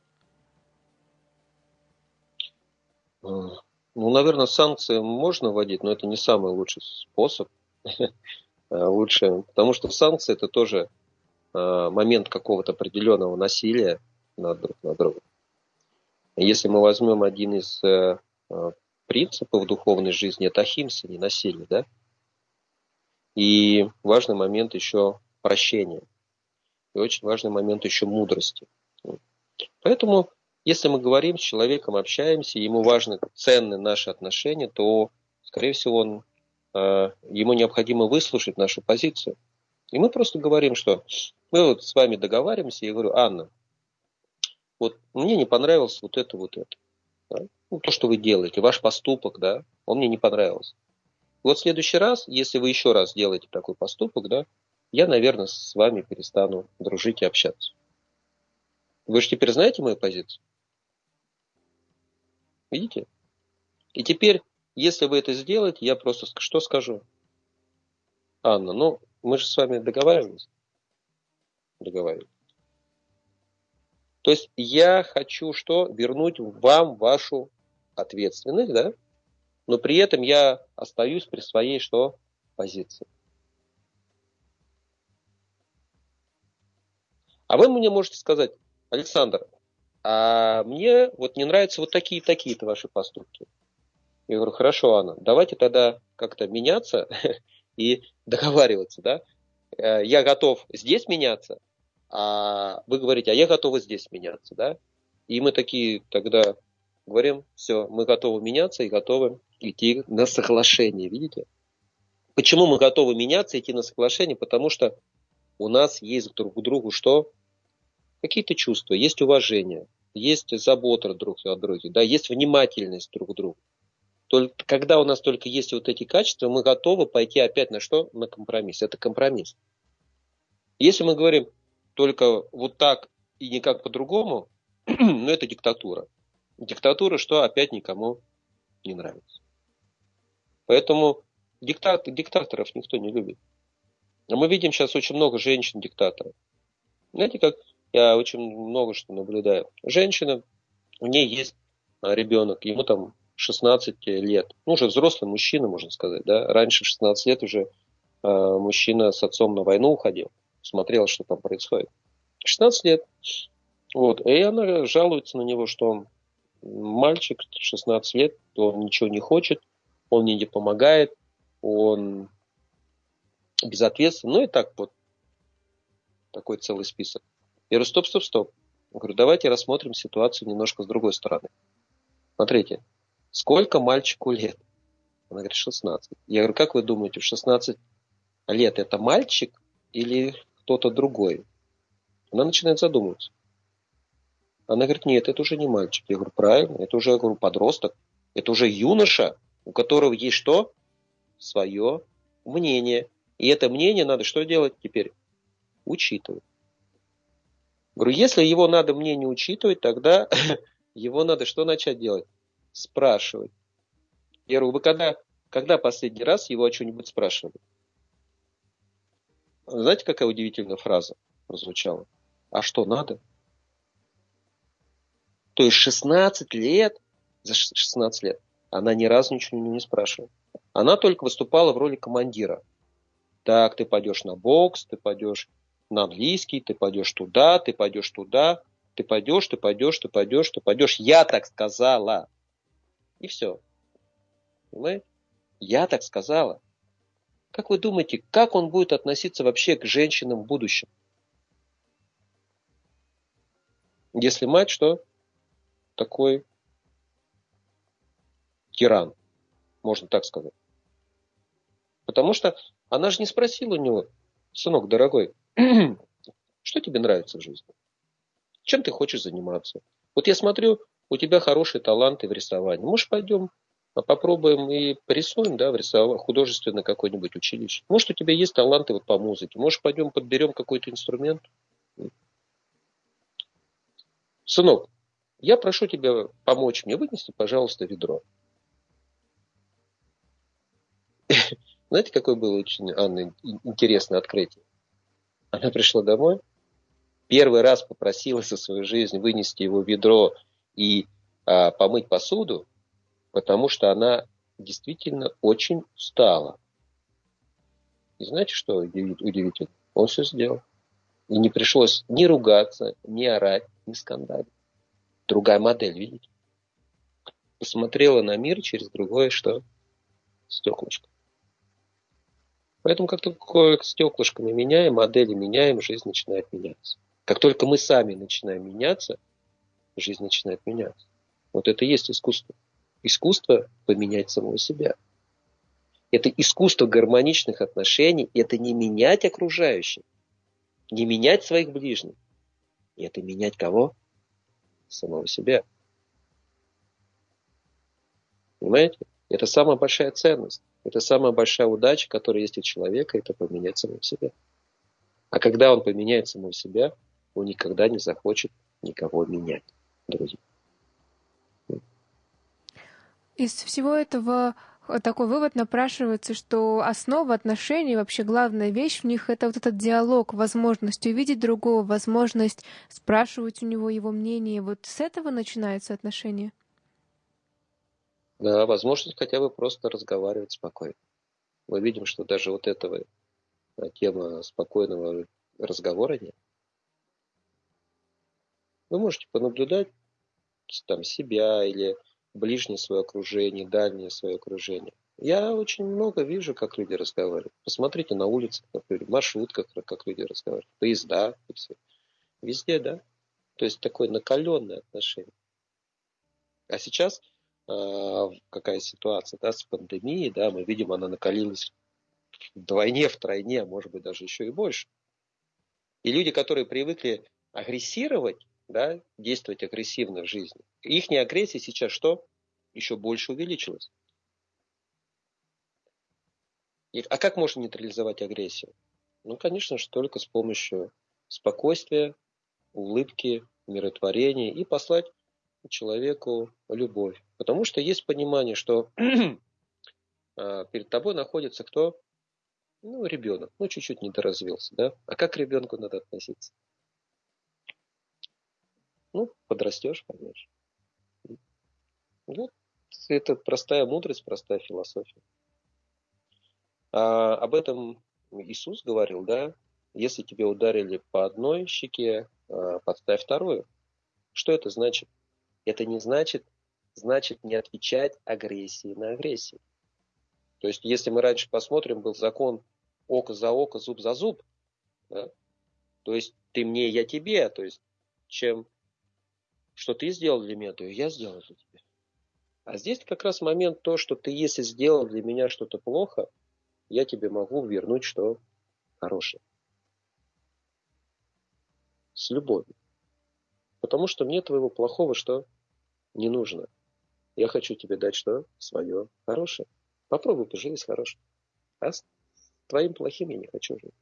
S2: Ну, наверное, санкции можно вводить, но это не самый лучший способ. Лучше, потому что санкции – это тоже момент какого-то определенного насилия над другом. Если мы возьмем один из принципов духовной жизни, это ахимса, не насилие, да? И важный момент еще прощения. И очень важный момент еще мудрости. Поэтому, если мы говорим с человеком, общаемся, ему важны, ценны наши отношения, то, скорее всего, ему необходимо выслушать нашу позицию. И мы просто говорим, что мы вот с вами договариваемся, я говорю: Анна, вот мне не понравилось вот это. Да? Ну, то, что вы делаете, ваш поступок, да, он мне не понравился. Вот в следующий раз, если вы еще раз делаете такой поступок, да, я, наверное, с вами перестану дружить и общаться. Вы же теперь знаете мою позицию? Видите? И теперь, если вы это сделаете, я просто что скажу? Анна, ну, мы же с вами договаривались. То есть я хочу что? Вернуть вам вашу ответственность, да? Но при этом я остаюсь при своей что? Позиции. А вы мне можете сказать: Александр, а мне вот не нравятся вот такие-то ваши поступки. Я говорю: хорошо, Анна, давайте тогда как-то меняться и договариваться, да? Я готов здесь меняться, а вы говорите: а я готова здесь меняться, да? И мы такие тогда говорим: все, мы готовы меняться и готовы идти на соглашение, видите? Почему мы готовы меняться и идти на соглашение? Потому что у нас есть друг к другу что? Какие-то чувства, есть уважение, есть забота друг о друге, да, есть внимательность друг к другу. Только, когда у нас только есть вот эти качества, мы готовы пойти опять на что? На компромисс. Это компромисс. Если мы говорим только вот так и никак по-другому, ну это диктатура. Диктатура, что опять никому не нравится. Поэтому диктаторов никто не любит. А мы видим сейчас очень много женщин-диктаторов. Знаете, как я очень много что наблюдаю. Женщина, у нее есть ребенок, ему там 16 лет. Ну, уже взрослый мужчина, можно сказать. Да? Раньше в 16 лет уже мужчина с отцом на войну уходил. Смотрел, что там происходит. 16 лет. Вот. И она жалуется на него, что он мальчик, 16 лет, он ничего не хочет, он ей не помогает, он безответственно. Ну и так вот, такой целый список. Я говорю, стоп. Я говорю, давайте рассмотрим ситуацию немножко с другой стороны. Смотрите, сколько мальчику лет? Она говорит, 16. Я говорю, как вы думаете, в 16 лет это мальчик или кто-то другой? Она начинает задумываться. Она говорит, нет, это уже не мальчик. Я говорю, правильно, это уже, я говорю, подросток. Это уже юноша, у которого есть что? Свое мнение. И это мнение надо что делать теперь? Учитывать. Говорю, если его надо мнение учитывать, тогда его надо что начать делать? Спрашивать. Я говорю, вы когда последний раз его о чем-нибудь спрашивали? Знаете, какая удивительная фраза прозвучала? А что надо? То есть 16 лет, за 16 лет, она ни разу ничего не спрашивала. Она только выступала в роли командира. Так, ты пойдешь на бокс, ты пойдешь на английский, ты пойдешь туда, ты пойдешь туда, ты пойдешь. Я так сказала. И все. Понимаете? Я так сказала. Как вы думаете, как он будет относиться вообще к женщинам в будущем? Если мать что? Такой тиран, можно так сказать. Потому что она же не спросила у него, сынок дорогой, что тебе нравится в жизни? Чем ты хочешь заниматься? Вот я смотрю, у тебя хорошие таланты в рисовании. Может, пойдем попробуем и порисуем, да, в художественное какое-нибудь училище. Может, у тебя есть таланты вот по музыке. Может, пойдем подберем какой-то инструмент. Сынок, я прошу тебя помочь мне вынести, пожалуйста, ведро. Знаете, какое было очень, Анна, интересное открытие? Она пришла домой, первый раз попросила за свою жизнь вынести его ведро и помыть посуду, потому что она действительно очень устала. И знаете, что удивительно? Он все сделал. И не пришлось ни ругаться, ни орать, ни скандалить. Другая модель, видите? Посмотрела на мир через другое что? Стеклышко. Поэтому как только стеклышко мы меняем, модели меняем, жизнь начинает меняться. Как только мы сами начинаем меняться, жизнь начинает меняться. Вот это и есть искусство. Искусство поменять самого себя. Это искусство гармоничных отношений, это не менять окружающих, не менять своих ближних. Это менять кого? Самого себя. Понимаете? Это самая большая ценность. Это самая большая удача, которая есть у человека, это поменять самого себя. А когда он поменяет самого себя, он никогда не захочет никого менять, друзья.
S1: Из всего этого такой вывод напрашивается, что основа отношений, вообще главная вещь в них — это вот этот диалог, возможность увидеть другого, возможность спрашивать у него его мнение. Вот с этого начинается отношение.
S2: Да, возможность хотя бы просто разговаривать спокойно. Мы видим, что даже вот этого тема спокойного разговора нет. Вы можете понаблюдать там себя или ближнее свое окружение, дальнее свое окружение. Я очень много вижу, как люди разговаривают. Посмотрите на улицах, как люди, в маршрутках, как люди разговаривают, поезда, везде, да. То есть такое накаленное отношение. А сейчас какая ситуация, да, с пандемией, да, мы видим, она накалилась вдвойне, втройне, а может быть даже еще и больше. И люди, которые привыкли агрессировать, да, действовать агрессивно в жизни, их агрессия сейчас что? Еще больше увеличилась. А как можно нейтрализовать агрессию? Ну, конечно же, только с помощью спокойствия, улыбки, умиротворения и послать человеку любовь. Потому что есть понимание, что перед тобой находится кто? Ну, ребенок. Ну, чуть-чуть недоразвился, да? А как к ребенку надо относиться? Ну, подрастешь, поймешь. Вот это простая мудрость, простая философия. Об этом Иисус говорил, да? Если тебе ударили по одной щеке, подставь вторую. Что это значит? Это не значит не отвечать агрессии на агрессию. То есть, если мы раньше посмотрим, был закон око за око, зуб за зуб. Да? То есть ты мне, я тебе. То есть что ты сделал для меня, то и я сделал для тебя. А здесь как раз момент то, что ты, если сделал для меня что-то плохо, я тебе могу вернуть что хорошее. С любовью. Потому что мне твоего плохого что не нужно. Я хочу тебе дать что? Свое хорошее. Попробуй поживи с хорошим. А с твоим плохим я не хочу жить.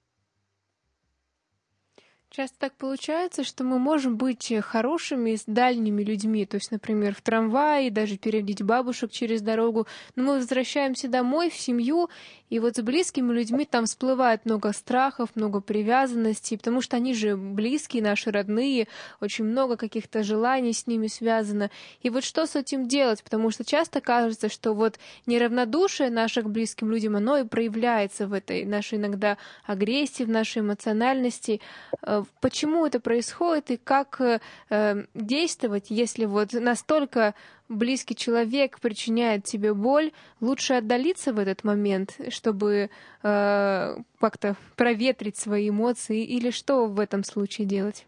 S1: Часто так получается, что мы можем быть хорошими с дальними людьми, то есть, например, в трамвае, даже переводить бабушек через дорогу, но мы возвращаемся домой, в семью, и вот с близкими людьми там всплывает много страхов, много привязанностей, потому что они же близкие, наши родные, очень много каких-то желаний с ними связано. И вот что с этим делать? Потому что часто кажется, что вот неравнодушие наших к близким людям, оно и проявляется в этой нашей иногда агрессии, в нашей эмоциональности. Почему это происходит и как действовать, если вот настолько близкий человек причиняет тебе боль, лучше отдалиться в этот момент, чтобы как-то проветрить свои эмоции, или что в этом случае делать?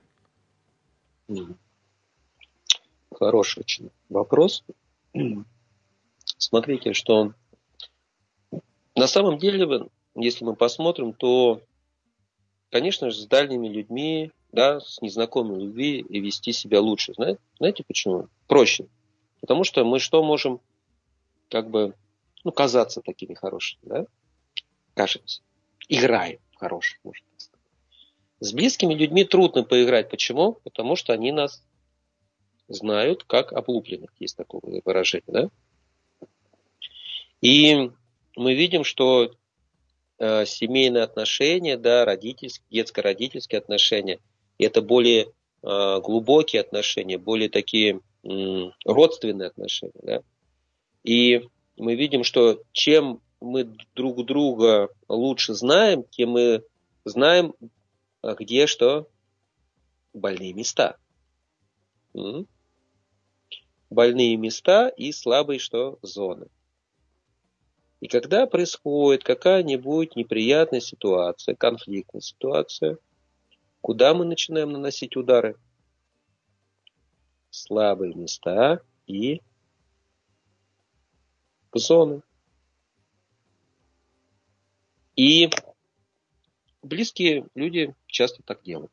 S2: Хороший очень вопрос. Смотрите, что на самом деле, если мы посмотрим, то, конечно же, с дальними людьми, да, с незнакомыми людьми и вести себя лучше. Знаете почему? Проще. Потому что мы что можем казаться такими хорошими, да? Кажется. Играем в хороших, можно так сказать. С близкими людьми трудно поиграть. Почему? Потому что они нас знают как облупленных. Есть такое выражение, да? И мы видим, что семейные отношения, да, детско-родительские отношения, это более глубокие отношения, более такие родственные отношения. Да? И мы видим, что чем мы друг друга лучше знаем, тем мы знаем, где что больные места. Больные места и слабые что зоны. И когда происходит какая-нибудь неприятная ситуация, конфликтная ситуация, куда мы начинаем наносить удары? Слабые места и зоны. И близкие люди часто так делают.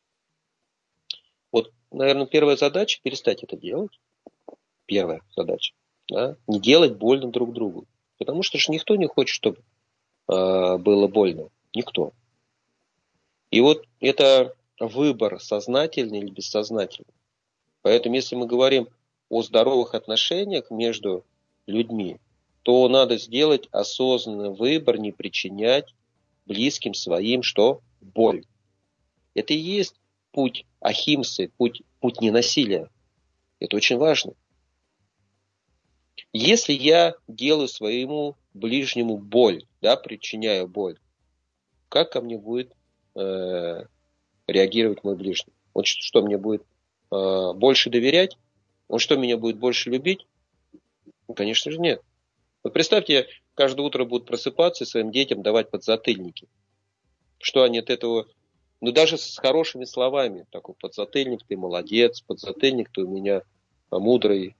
S2: Вот, наверное, первая задача – перестать это делать. Первая задача. Да? Не делать больно друг другу. Потому что же никто не хочет, чтобы было больно. Никто. И вот это выбор, сознательный или бессознательный. Поэтому, если мы говорим о здоровых отношениях между людьми, то надо сделать осознанный выбор, не причинять близким своим что? Боль. Это и есть путь ахимсы, путь ненасилия. Это очень важно. Если я делаю своему ближнему боль, да, причиняю боль, как ко мне будет реагировать мой ближний? Он что, мне будет больше доверять? Он что, меня будет больше любить? Ну, конечно же, нет. Вот представьте, каждое утро будут просыпаться и своим детям давать подзатыльники. Что они от этого... Ну, даже с хорошими словами. Такой подзатыльник, ты молодец, подзатыльник, ты у меня мудрый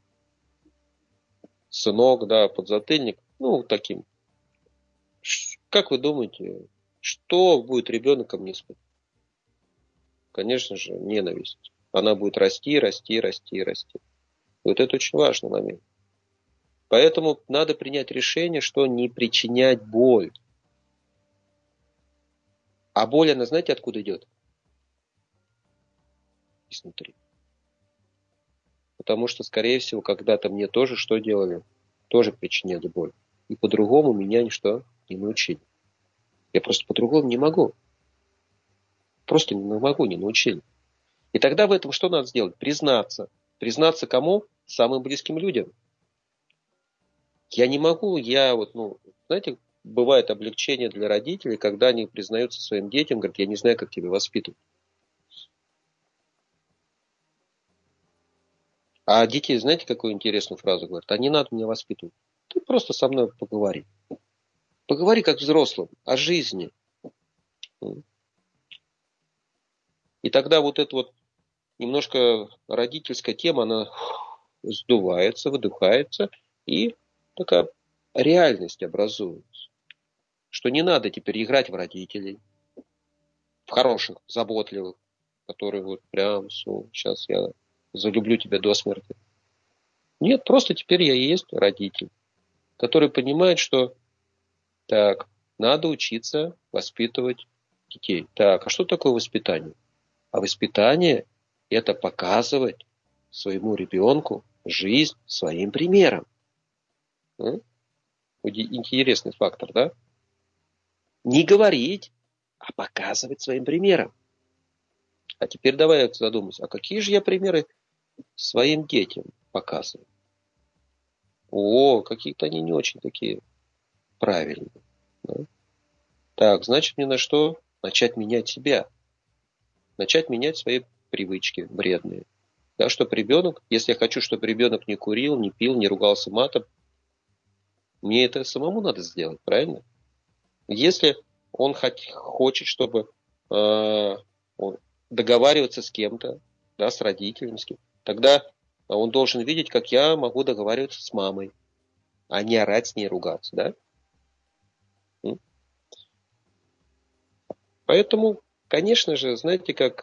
S2: сынок, да, подзатыльник. Ну, таким. Как вы думаете, что будет ребенок ко мне испытывать? Конечно же, ненависть. Она будет расти, расти, расти, расти. Вот это очень важный момент. Поэтому надо принять решение, что не причинять боль. А боль, она знаете, откуда идет? Изнутри. Потому что, скорее всего, когда-то мне тоже что делали? Тоже причиняли боль. И по-другому меня ничто не научили. Я просто по-другому не могу. Просто не могу, не научили. И тогда в этом что надо сделать? Признаться. Признаться кому? Самым близким людям. Я не могу, знаете, бывает облегчение для родителей, когда они признаются своим детям, говорят, я не знаю, как тебя воспитывать. А дети, знаете, какую интересную фразу говорят? А не надо меня воспитывать. Ты просто со мной поговори. Поговори как взрослым о жизни. И тогда вот эта вот немножко родительская тема, она сдувается, выдыхается, и такая реальность образуется. Что не надо теперь играть в родителей, в хороших, заботливых, которые вот прям, сейчас я залюблю тебя до смерти. Нет, просто теперь я есть родитель, который понимает, что так, надо учиться воспитывать детей. Так, а что такое воспитание? А воспитание – это показывать своему ребенку жизнь своим примером. Интересный фактор, да? Не говорить, а показывать своим примером. А теперь давай я задумаюсь, а какие же я примеры своим детям показываю? Какие-то они не очень такие правильные. Да? Так, значит, мне на что? Начать менять себя. Начать менять свои привычки вредные. Да, чтобы ребенок, если я хочу, чтобы ребенок не курил, не пил, не ругался матом, мне это самому надо сделать, правильно? Если он хочет, чтобы договариваться с кем-то, да, с родителем, тогда он должен видеть, как я могу договариваться с мамой, а не орать с ней, ругаться, да? Поэтому, конечно же, знаете, как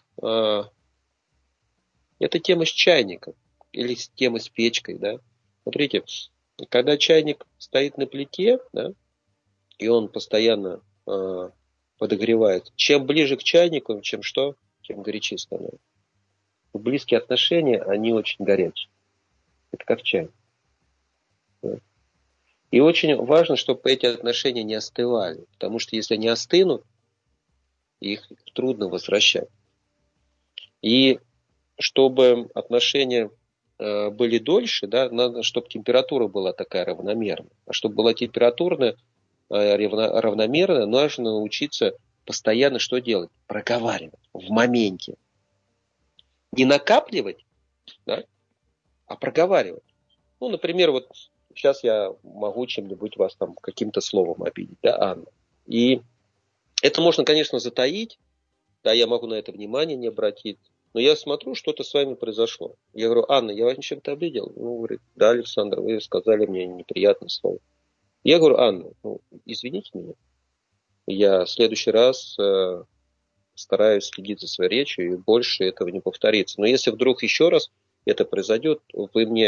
S2: это тема с чайником или тема с печкой, да? Смотрите, когда чайник стоит на плите, да, и он постоянно подогревает, чем ближе к чайнику, чем горячее становится. Близкие отношения, они очень горячие. Это как чай. Да. И очень важно, чтобы эти отношения не остывали. Потому что если они остынут, их трудно возвращать. И чтобы отношения были дольше, да, надо, чтобы температура была такая равномерная. А чтобы была температурная, равномерная, нужно научиться постоянно что делать? Проговаривать в моменте. Не накапливать, да, а проговаривать. Например, вот сейчас я могу чем-нибудь вас там каким-то словом обидеть, да, Анна. И это можно, конечно, затаить, да, я могу на это внимание не обратить, но я смотрю, что-то с вами произошло. Я говорю, Анна, я вас чем-то обидел? Говорит, да, Александр, вы сказали мне неприятное слово. Я говорю, Анна, извините меня, я в следующий раз стараюсь следить за своей речью, и больше этого не повторится. Но если вдруг еще раз это произойдет, вы мне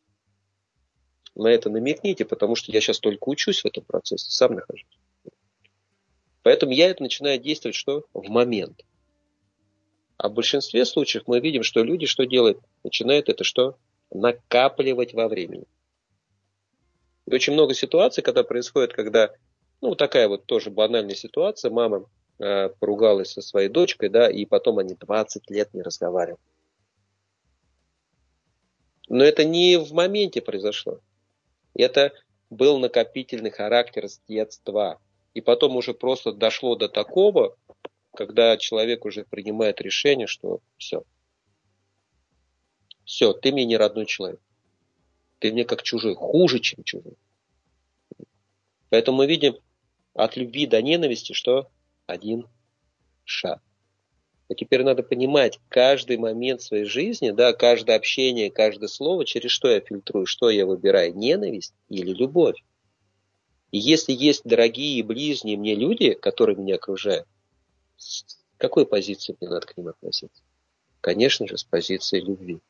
S2: на это намекните, потому что я сейчас только учусь в этом процессе, сам нахожусь. Поэтому я это начинаю действовать в момент. А в большинстве случаев мы видим, что люди что делают? Начинают это накапливать во времени. И очень много ситуаций, когда происходит, когда, такая вот тоже банальная ситуация, мама поругалась со своей дочкой, да, и потом они 20 лет не разговаривают. Но это не в моменте произошло. Это был накопительный характер с детства. И потом уже просто дошло до такого, когда человек уже принимает решение, что все, ты мне не родной человек. Ты мне как чужой, хуже, чем чужой. Поэтому мы видим от любви до ненависти, один шаг. А теперь надо понимать, каждый момент своей жизни, да, каждое общение, каждое слово, через что я фильтрую, что я выбираю, ненависть или любовь. И если есть дорогие и ближние мне люди, которые меня окружают, с какой позиции мне надо к ним относиться? Конечно же, с позиции любви.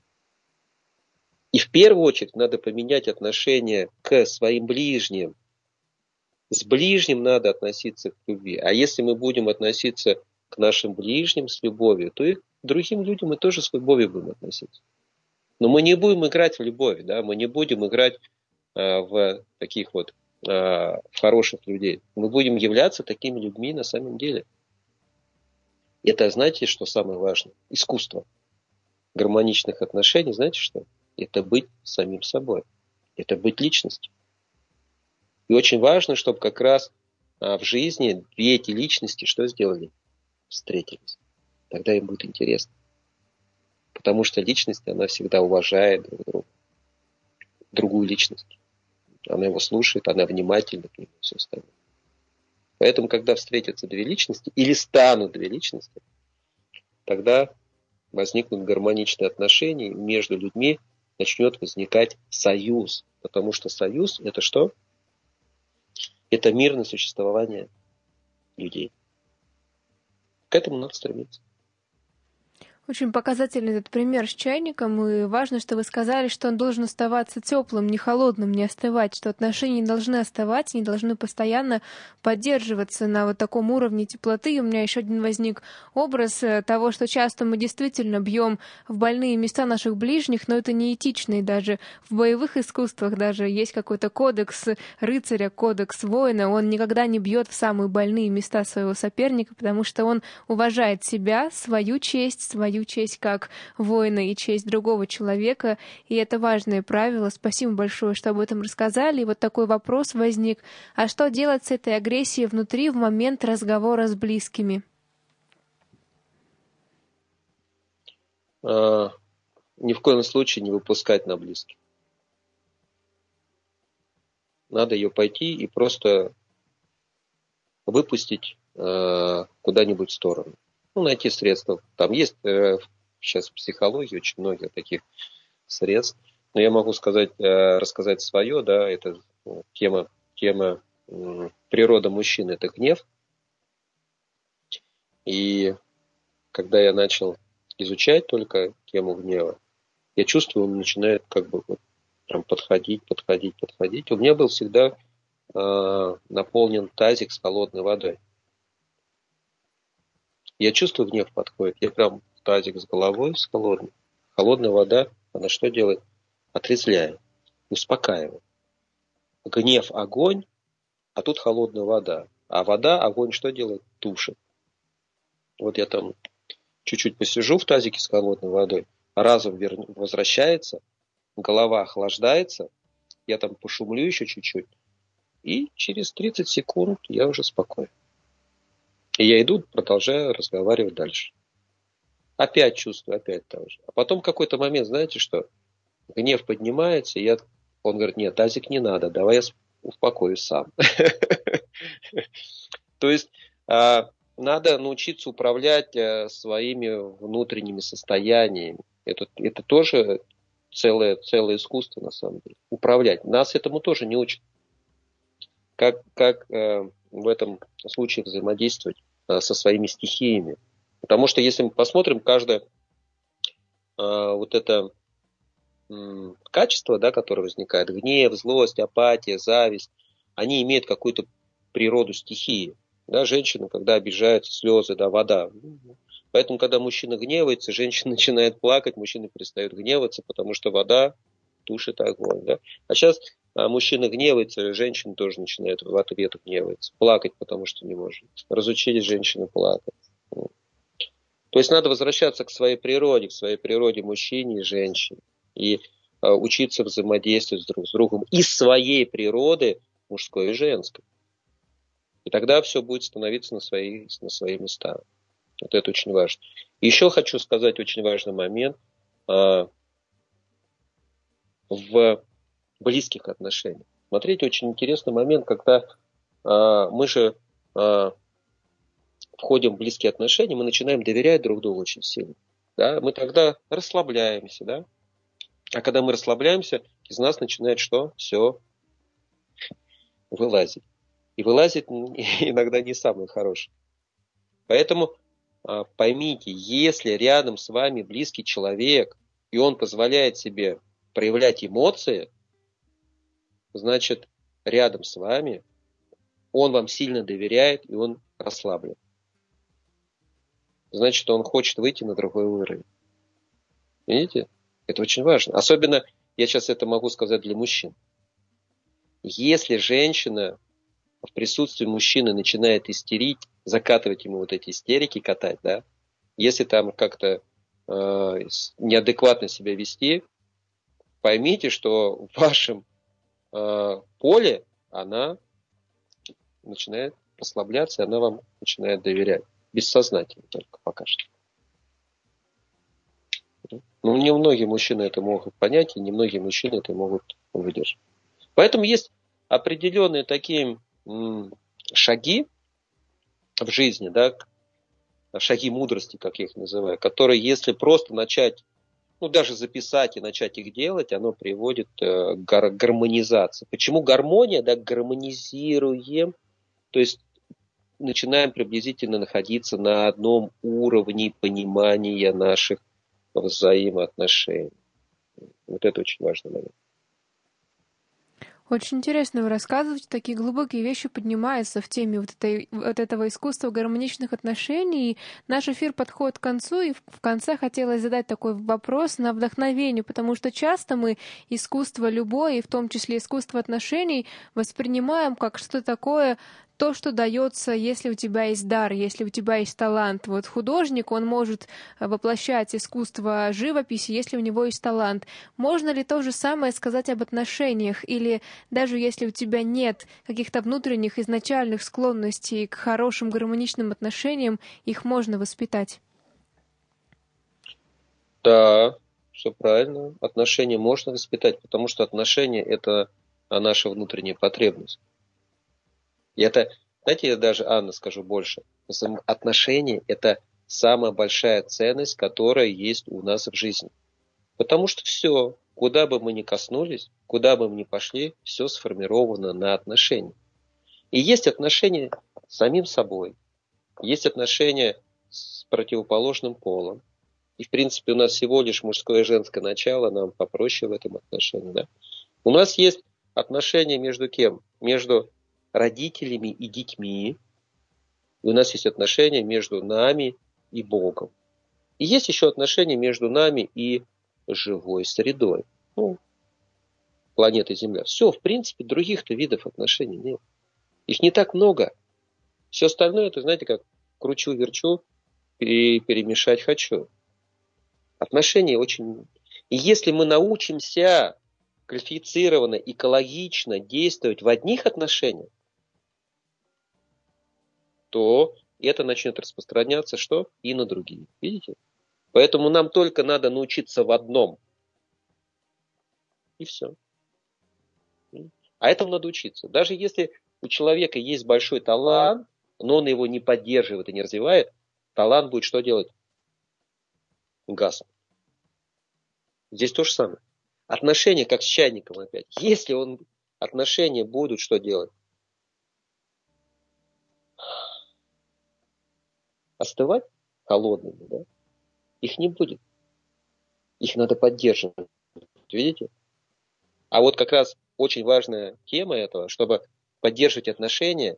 S2: И в первую очередь надо поменять отношение к своим ближним. С ближним надо относиться к любви. А если мы будем относиться к нашим ближним с любовью, то и к другим людям мы тоже с любовью будем относиться. Но мы не будем играть в любовь, да? Мы не будем играть в таких хороших людей. Мы будем являться такими людьми на самом деле. Это, знаете, что самое важное? Искусство гармоничных отношений, знаете что? Это быть самим собой. Это быть личностью. И очень важно, чтобы как раз в жизни две эти личности что сделали? Встретились. Тогда им будет интересно. Потому что личность, она всегда уважает друг друга. Другую личность. Она его слушает, она внимательна к нему, все остальное. Поэтому, когда встретятся две личности или станут две личности, тогда возникнут гармоничные отношения, и между людьми начнет возникать союз. Потому что союз – это что? Это мирное существование людей. К этому надо стремиться.
S1: Очень показательный этот пример с чайником, и важно, что вы сказали, что он должен оставаться теплым, не холодным, не остывать, что отношения не должны оставаться, не должны постоянно поддерживаться на вот таком уровне теплоты. И у меня еще один возник образ того, что часто мы действительно бьем в больные места наших ближних, но это неэтично, и даже в боевых искусствах даже есть какой-то кодекс рыцаря, кодекс воина, он никогда не бьет в самые больные места своего соперника, потому что он уважает себя, свою честь как воина и честь другого человека, и это важное правило. Спасибо большое, что об этом рассказали. И вот такой вопрос возник. А что делать с этой агрессией внутри в момент разговора с близкими?
S2: Ни в коем случае не выпускать на близких. Надо ее пойти и просто выпустить куда-нибудь в сторону. Найти средства. Там есть сейчас в психологии очень много таких средств. Но я могу рассказать свое, да, это тема природа мужчины, это гнев. И когда я начал изучать только тему гнева, я чувствую, он начинает прям подходить. У меня был всегда наполнен тазик с холодной водой. Я чувствую, гнев подходит. Я прям тазик с головой, с холодной. Холодная вода, она что делает? Отрезвляет, успокаивает. Гнев – огонь, а тут холодная вода. А вода, огонь что делает? Тушит. Вот я там чуть-чуть посижу в тазике с холодной водой, разум возвращается, голова охлаждается, я там пошумлю еще чуть-чуть, и через 30 секунд я уже спокоен. И я иду, продолжаю разговаривать дальше. Опять чувствую, опять того же. А потом в какой-то момент, знаете что? Гнев поднимается, и он говорит, нет, тазик не надо, давай я успокоюсь сам. То есть надо научиться управлять своими внутренними состояниями. Это тоже целое искусство, на самом деле. Управлять. Нас этому тоже не учат. Как в этом случае взаимодействовать со своими стихиями. Потому что если мы посмотрим, каждое вот это качество, да, которое возникает, гнев, злость, апатия, зависть, они имеют какую-то природу стихии. Да, женщина, когда обижаются, слезы, да, вода. Поэтому, когда мужчина гневается, женщина начинает плакать, мужчина перестает гневаться, потому что вода тушит огонь. Да? А сейчас мужчина гневается, женщина тоже начинает в ответ гневаться. Плакать, потому что не может. Разучили женщину плакать. То есть надо возвращаться к своей природе мужчине и женщине. И учиться взаимодействовать друг с другом из своей природы, мужской и женской. И тогда все будет становиться на свои места. Вот это очень важно. Еще хочу сказать очень важный момент в близких отношениях. Смотрите, очень интересный момент, когда мы же входим в близкие отношения, мы начинаем доверять друг другу очень сильно. Да? Мы тогда расслабляемся. Да? А когда мы расслабляемся, из нас начинает что? Все вылазить. И вылазит иногда не самый хороший. Поэтому поймите, если рядом с вами близкий человек, и он позволяет себе проявлять эмоции, значит, рядом с вами он вам сильно доверяет, и он расслаблен. Значит, он хочет выйти на другой уровень. Видите? Это очень важно. Особенно, я сейчас это могу сказать для мужчин. Если женщина в присутствии мужчины начинает истерить, закатывать ему вот эти истерики, катать, да, если там как-то неадекватно себя вести, поймите, что в вашем поле она начинает расслабляться, и она вам начинает доверять. Бессознательно только пока что. Но не многие мужчины это могут понять, и не многие мужчины это могут выдержать. Поэтому есть определенные такие шаги, в жизни, да, шаги мудрости, как я их называю, которые, если просто начать, ну, даже записать и начать их делать, оно приводит к гармонизации. Почему гармония? Да, гармонизируем, то есть начинаем приблизительно находиться на одном уровне понимания наших взаимоотношений. Вот это очень важный момент.
S1: Очень интересно вы рассказываете, такие глубокие вещи поднимаются в теме вот этого искусства гармоничных отношений. И наш эфир подходит к концу, и в конце хотелось задать такой вопрос на вдохновение, потому что часто мы искусство любое, и в том числе искусство отношений, воспринимаем как что-то такое, то, что дается, если у тебя есть дар, если у тебя есть талант. Вот художник, он может воплощать искусство живописи, если у него есть талант. Можно ли то же самое сказать об отношениях? Или даже если у тебя нет каких-то внутренних изначальных склонностей к хорошим гармоничным отношениям, их можно воспитать?
S2: Да, все правильно. Отношения можно воспитать, потому что отношения – это наша внутренняя потребность. И это, знаете, я даже, Анна, скажу больше. Отношения – это самая большая ценность, которая есть у нас в жизни. Потому что все, куда бы мы ни коснулись, куда бы мы ни пошли, все сформировано на отношения. И есть отношения с самим собой, есть отношения с противоположным полом. И, в принципе, у нас всего лишь мужское и женское начало, нам попроще в этом отношении. Да? У нас есть отношения между кем? Между родителями и детьми. И у нас есть отношения между нами и Богом. И есть еще отношения между нами и живой средой. Ну, планетой Земля. Все, в принципе, других-то видов отношений нет. Их не так много. Все остальное, это, знаете, как кручу-верчу, перемешать хочу. Отношения очень... И если мы научимся квалифицированно, экологично действовать в одних отношениях, то это начнет распространяться что? И на другие. Видите? Поэтому нам только надо научиться в одном. И все. А этому надо учиться. Даже если у человека есть большой талант, но он его не поддерживает и не развивает, талант будет что делать? Гаснуть. Здесь то же самое. Отношения как с чайником опять. Если отношения будут что делать? Остывать холодными, да? Их не будет. Их надо поддерживать. Видите? А вот как раз очень важная тема этого, чтобы поддерживать отношения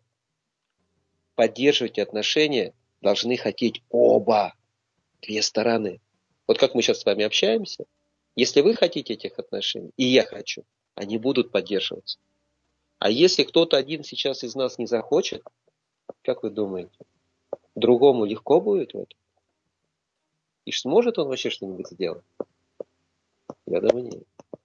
S2: должны хотеть оба, две стороны. Вот как мы сейчас с вами общаемся, если вы хотите этих отношений, и я хочу, они будут поддерживаться. А если кто-то один сейчас из нас не захочет, как вы думаете, другому легко будет в этом? И сможет он вообще что-нибудь сделать? Я думаю, нет.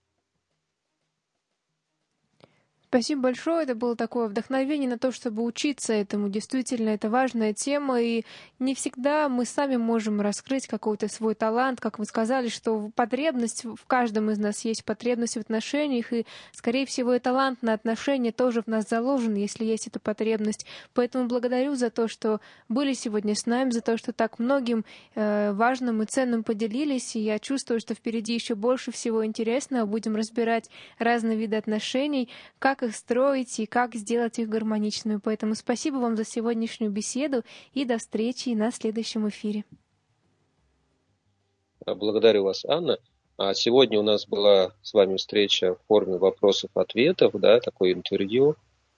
S1: Спасибо большое. Это было такое вдохновение на то, чтобы учиться этому. Действительно, это важная тема, и не всегда мы сами можем раскрыть какой-то свой талант. Как вы сказали, что потребность в каждом из нас есть потребность в отношениях, и, скорее всего, и талант на отношения тоже в нас заложен, если есть эта потребность. Поэтому благодарю за то, что были сегодня с нами, за то, что так многим важным и ценным поделились. И я чувствую, что впереди еще больше всего интересного. Будем разбирать разные виды отношений, как их строить и как сделать их гармоничными. Поэтому спасибо вам за сегодняшнюю беседу и до встречи на следующем эфире.
S2: Благодарю вас, Анна. Сегодня у нас была с вами встреча в форме вопросов-ответов, да, такое интервью.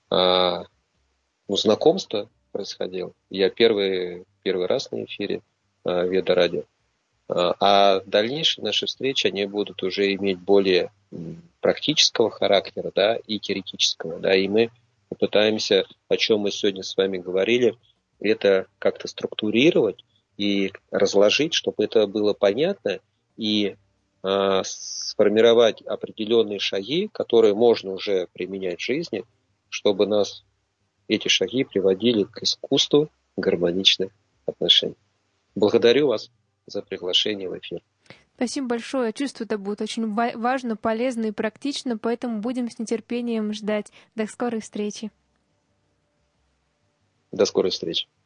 S2: Знакомство происходило. Я первый раз на эфире Веда Радио. А дальнейшие наши встречи, они будут уже иметь более практического характера, да, и теоретического, да, и мы попытаемся, о чем мы сегодня с вами говорили, это как-то структурировать и разложить, чтобы это было понятно, и сформировать определенные шаги, которые можно уже применять в жизни, чтобы нас эти шаги приводили к искусству гармоничных отношений. Благодарю вас за приглашение в эфир.
S1: Спасибо большое. Чувствую, это будет очень важно, полезно и практично, поэтому будем с нетерпением ждать. До скорой встречи.
S2: До скорой встречи.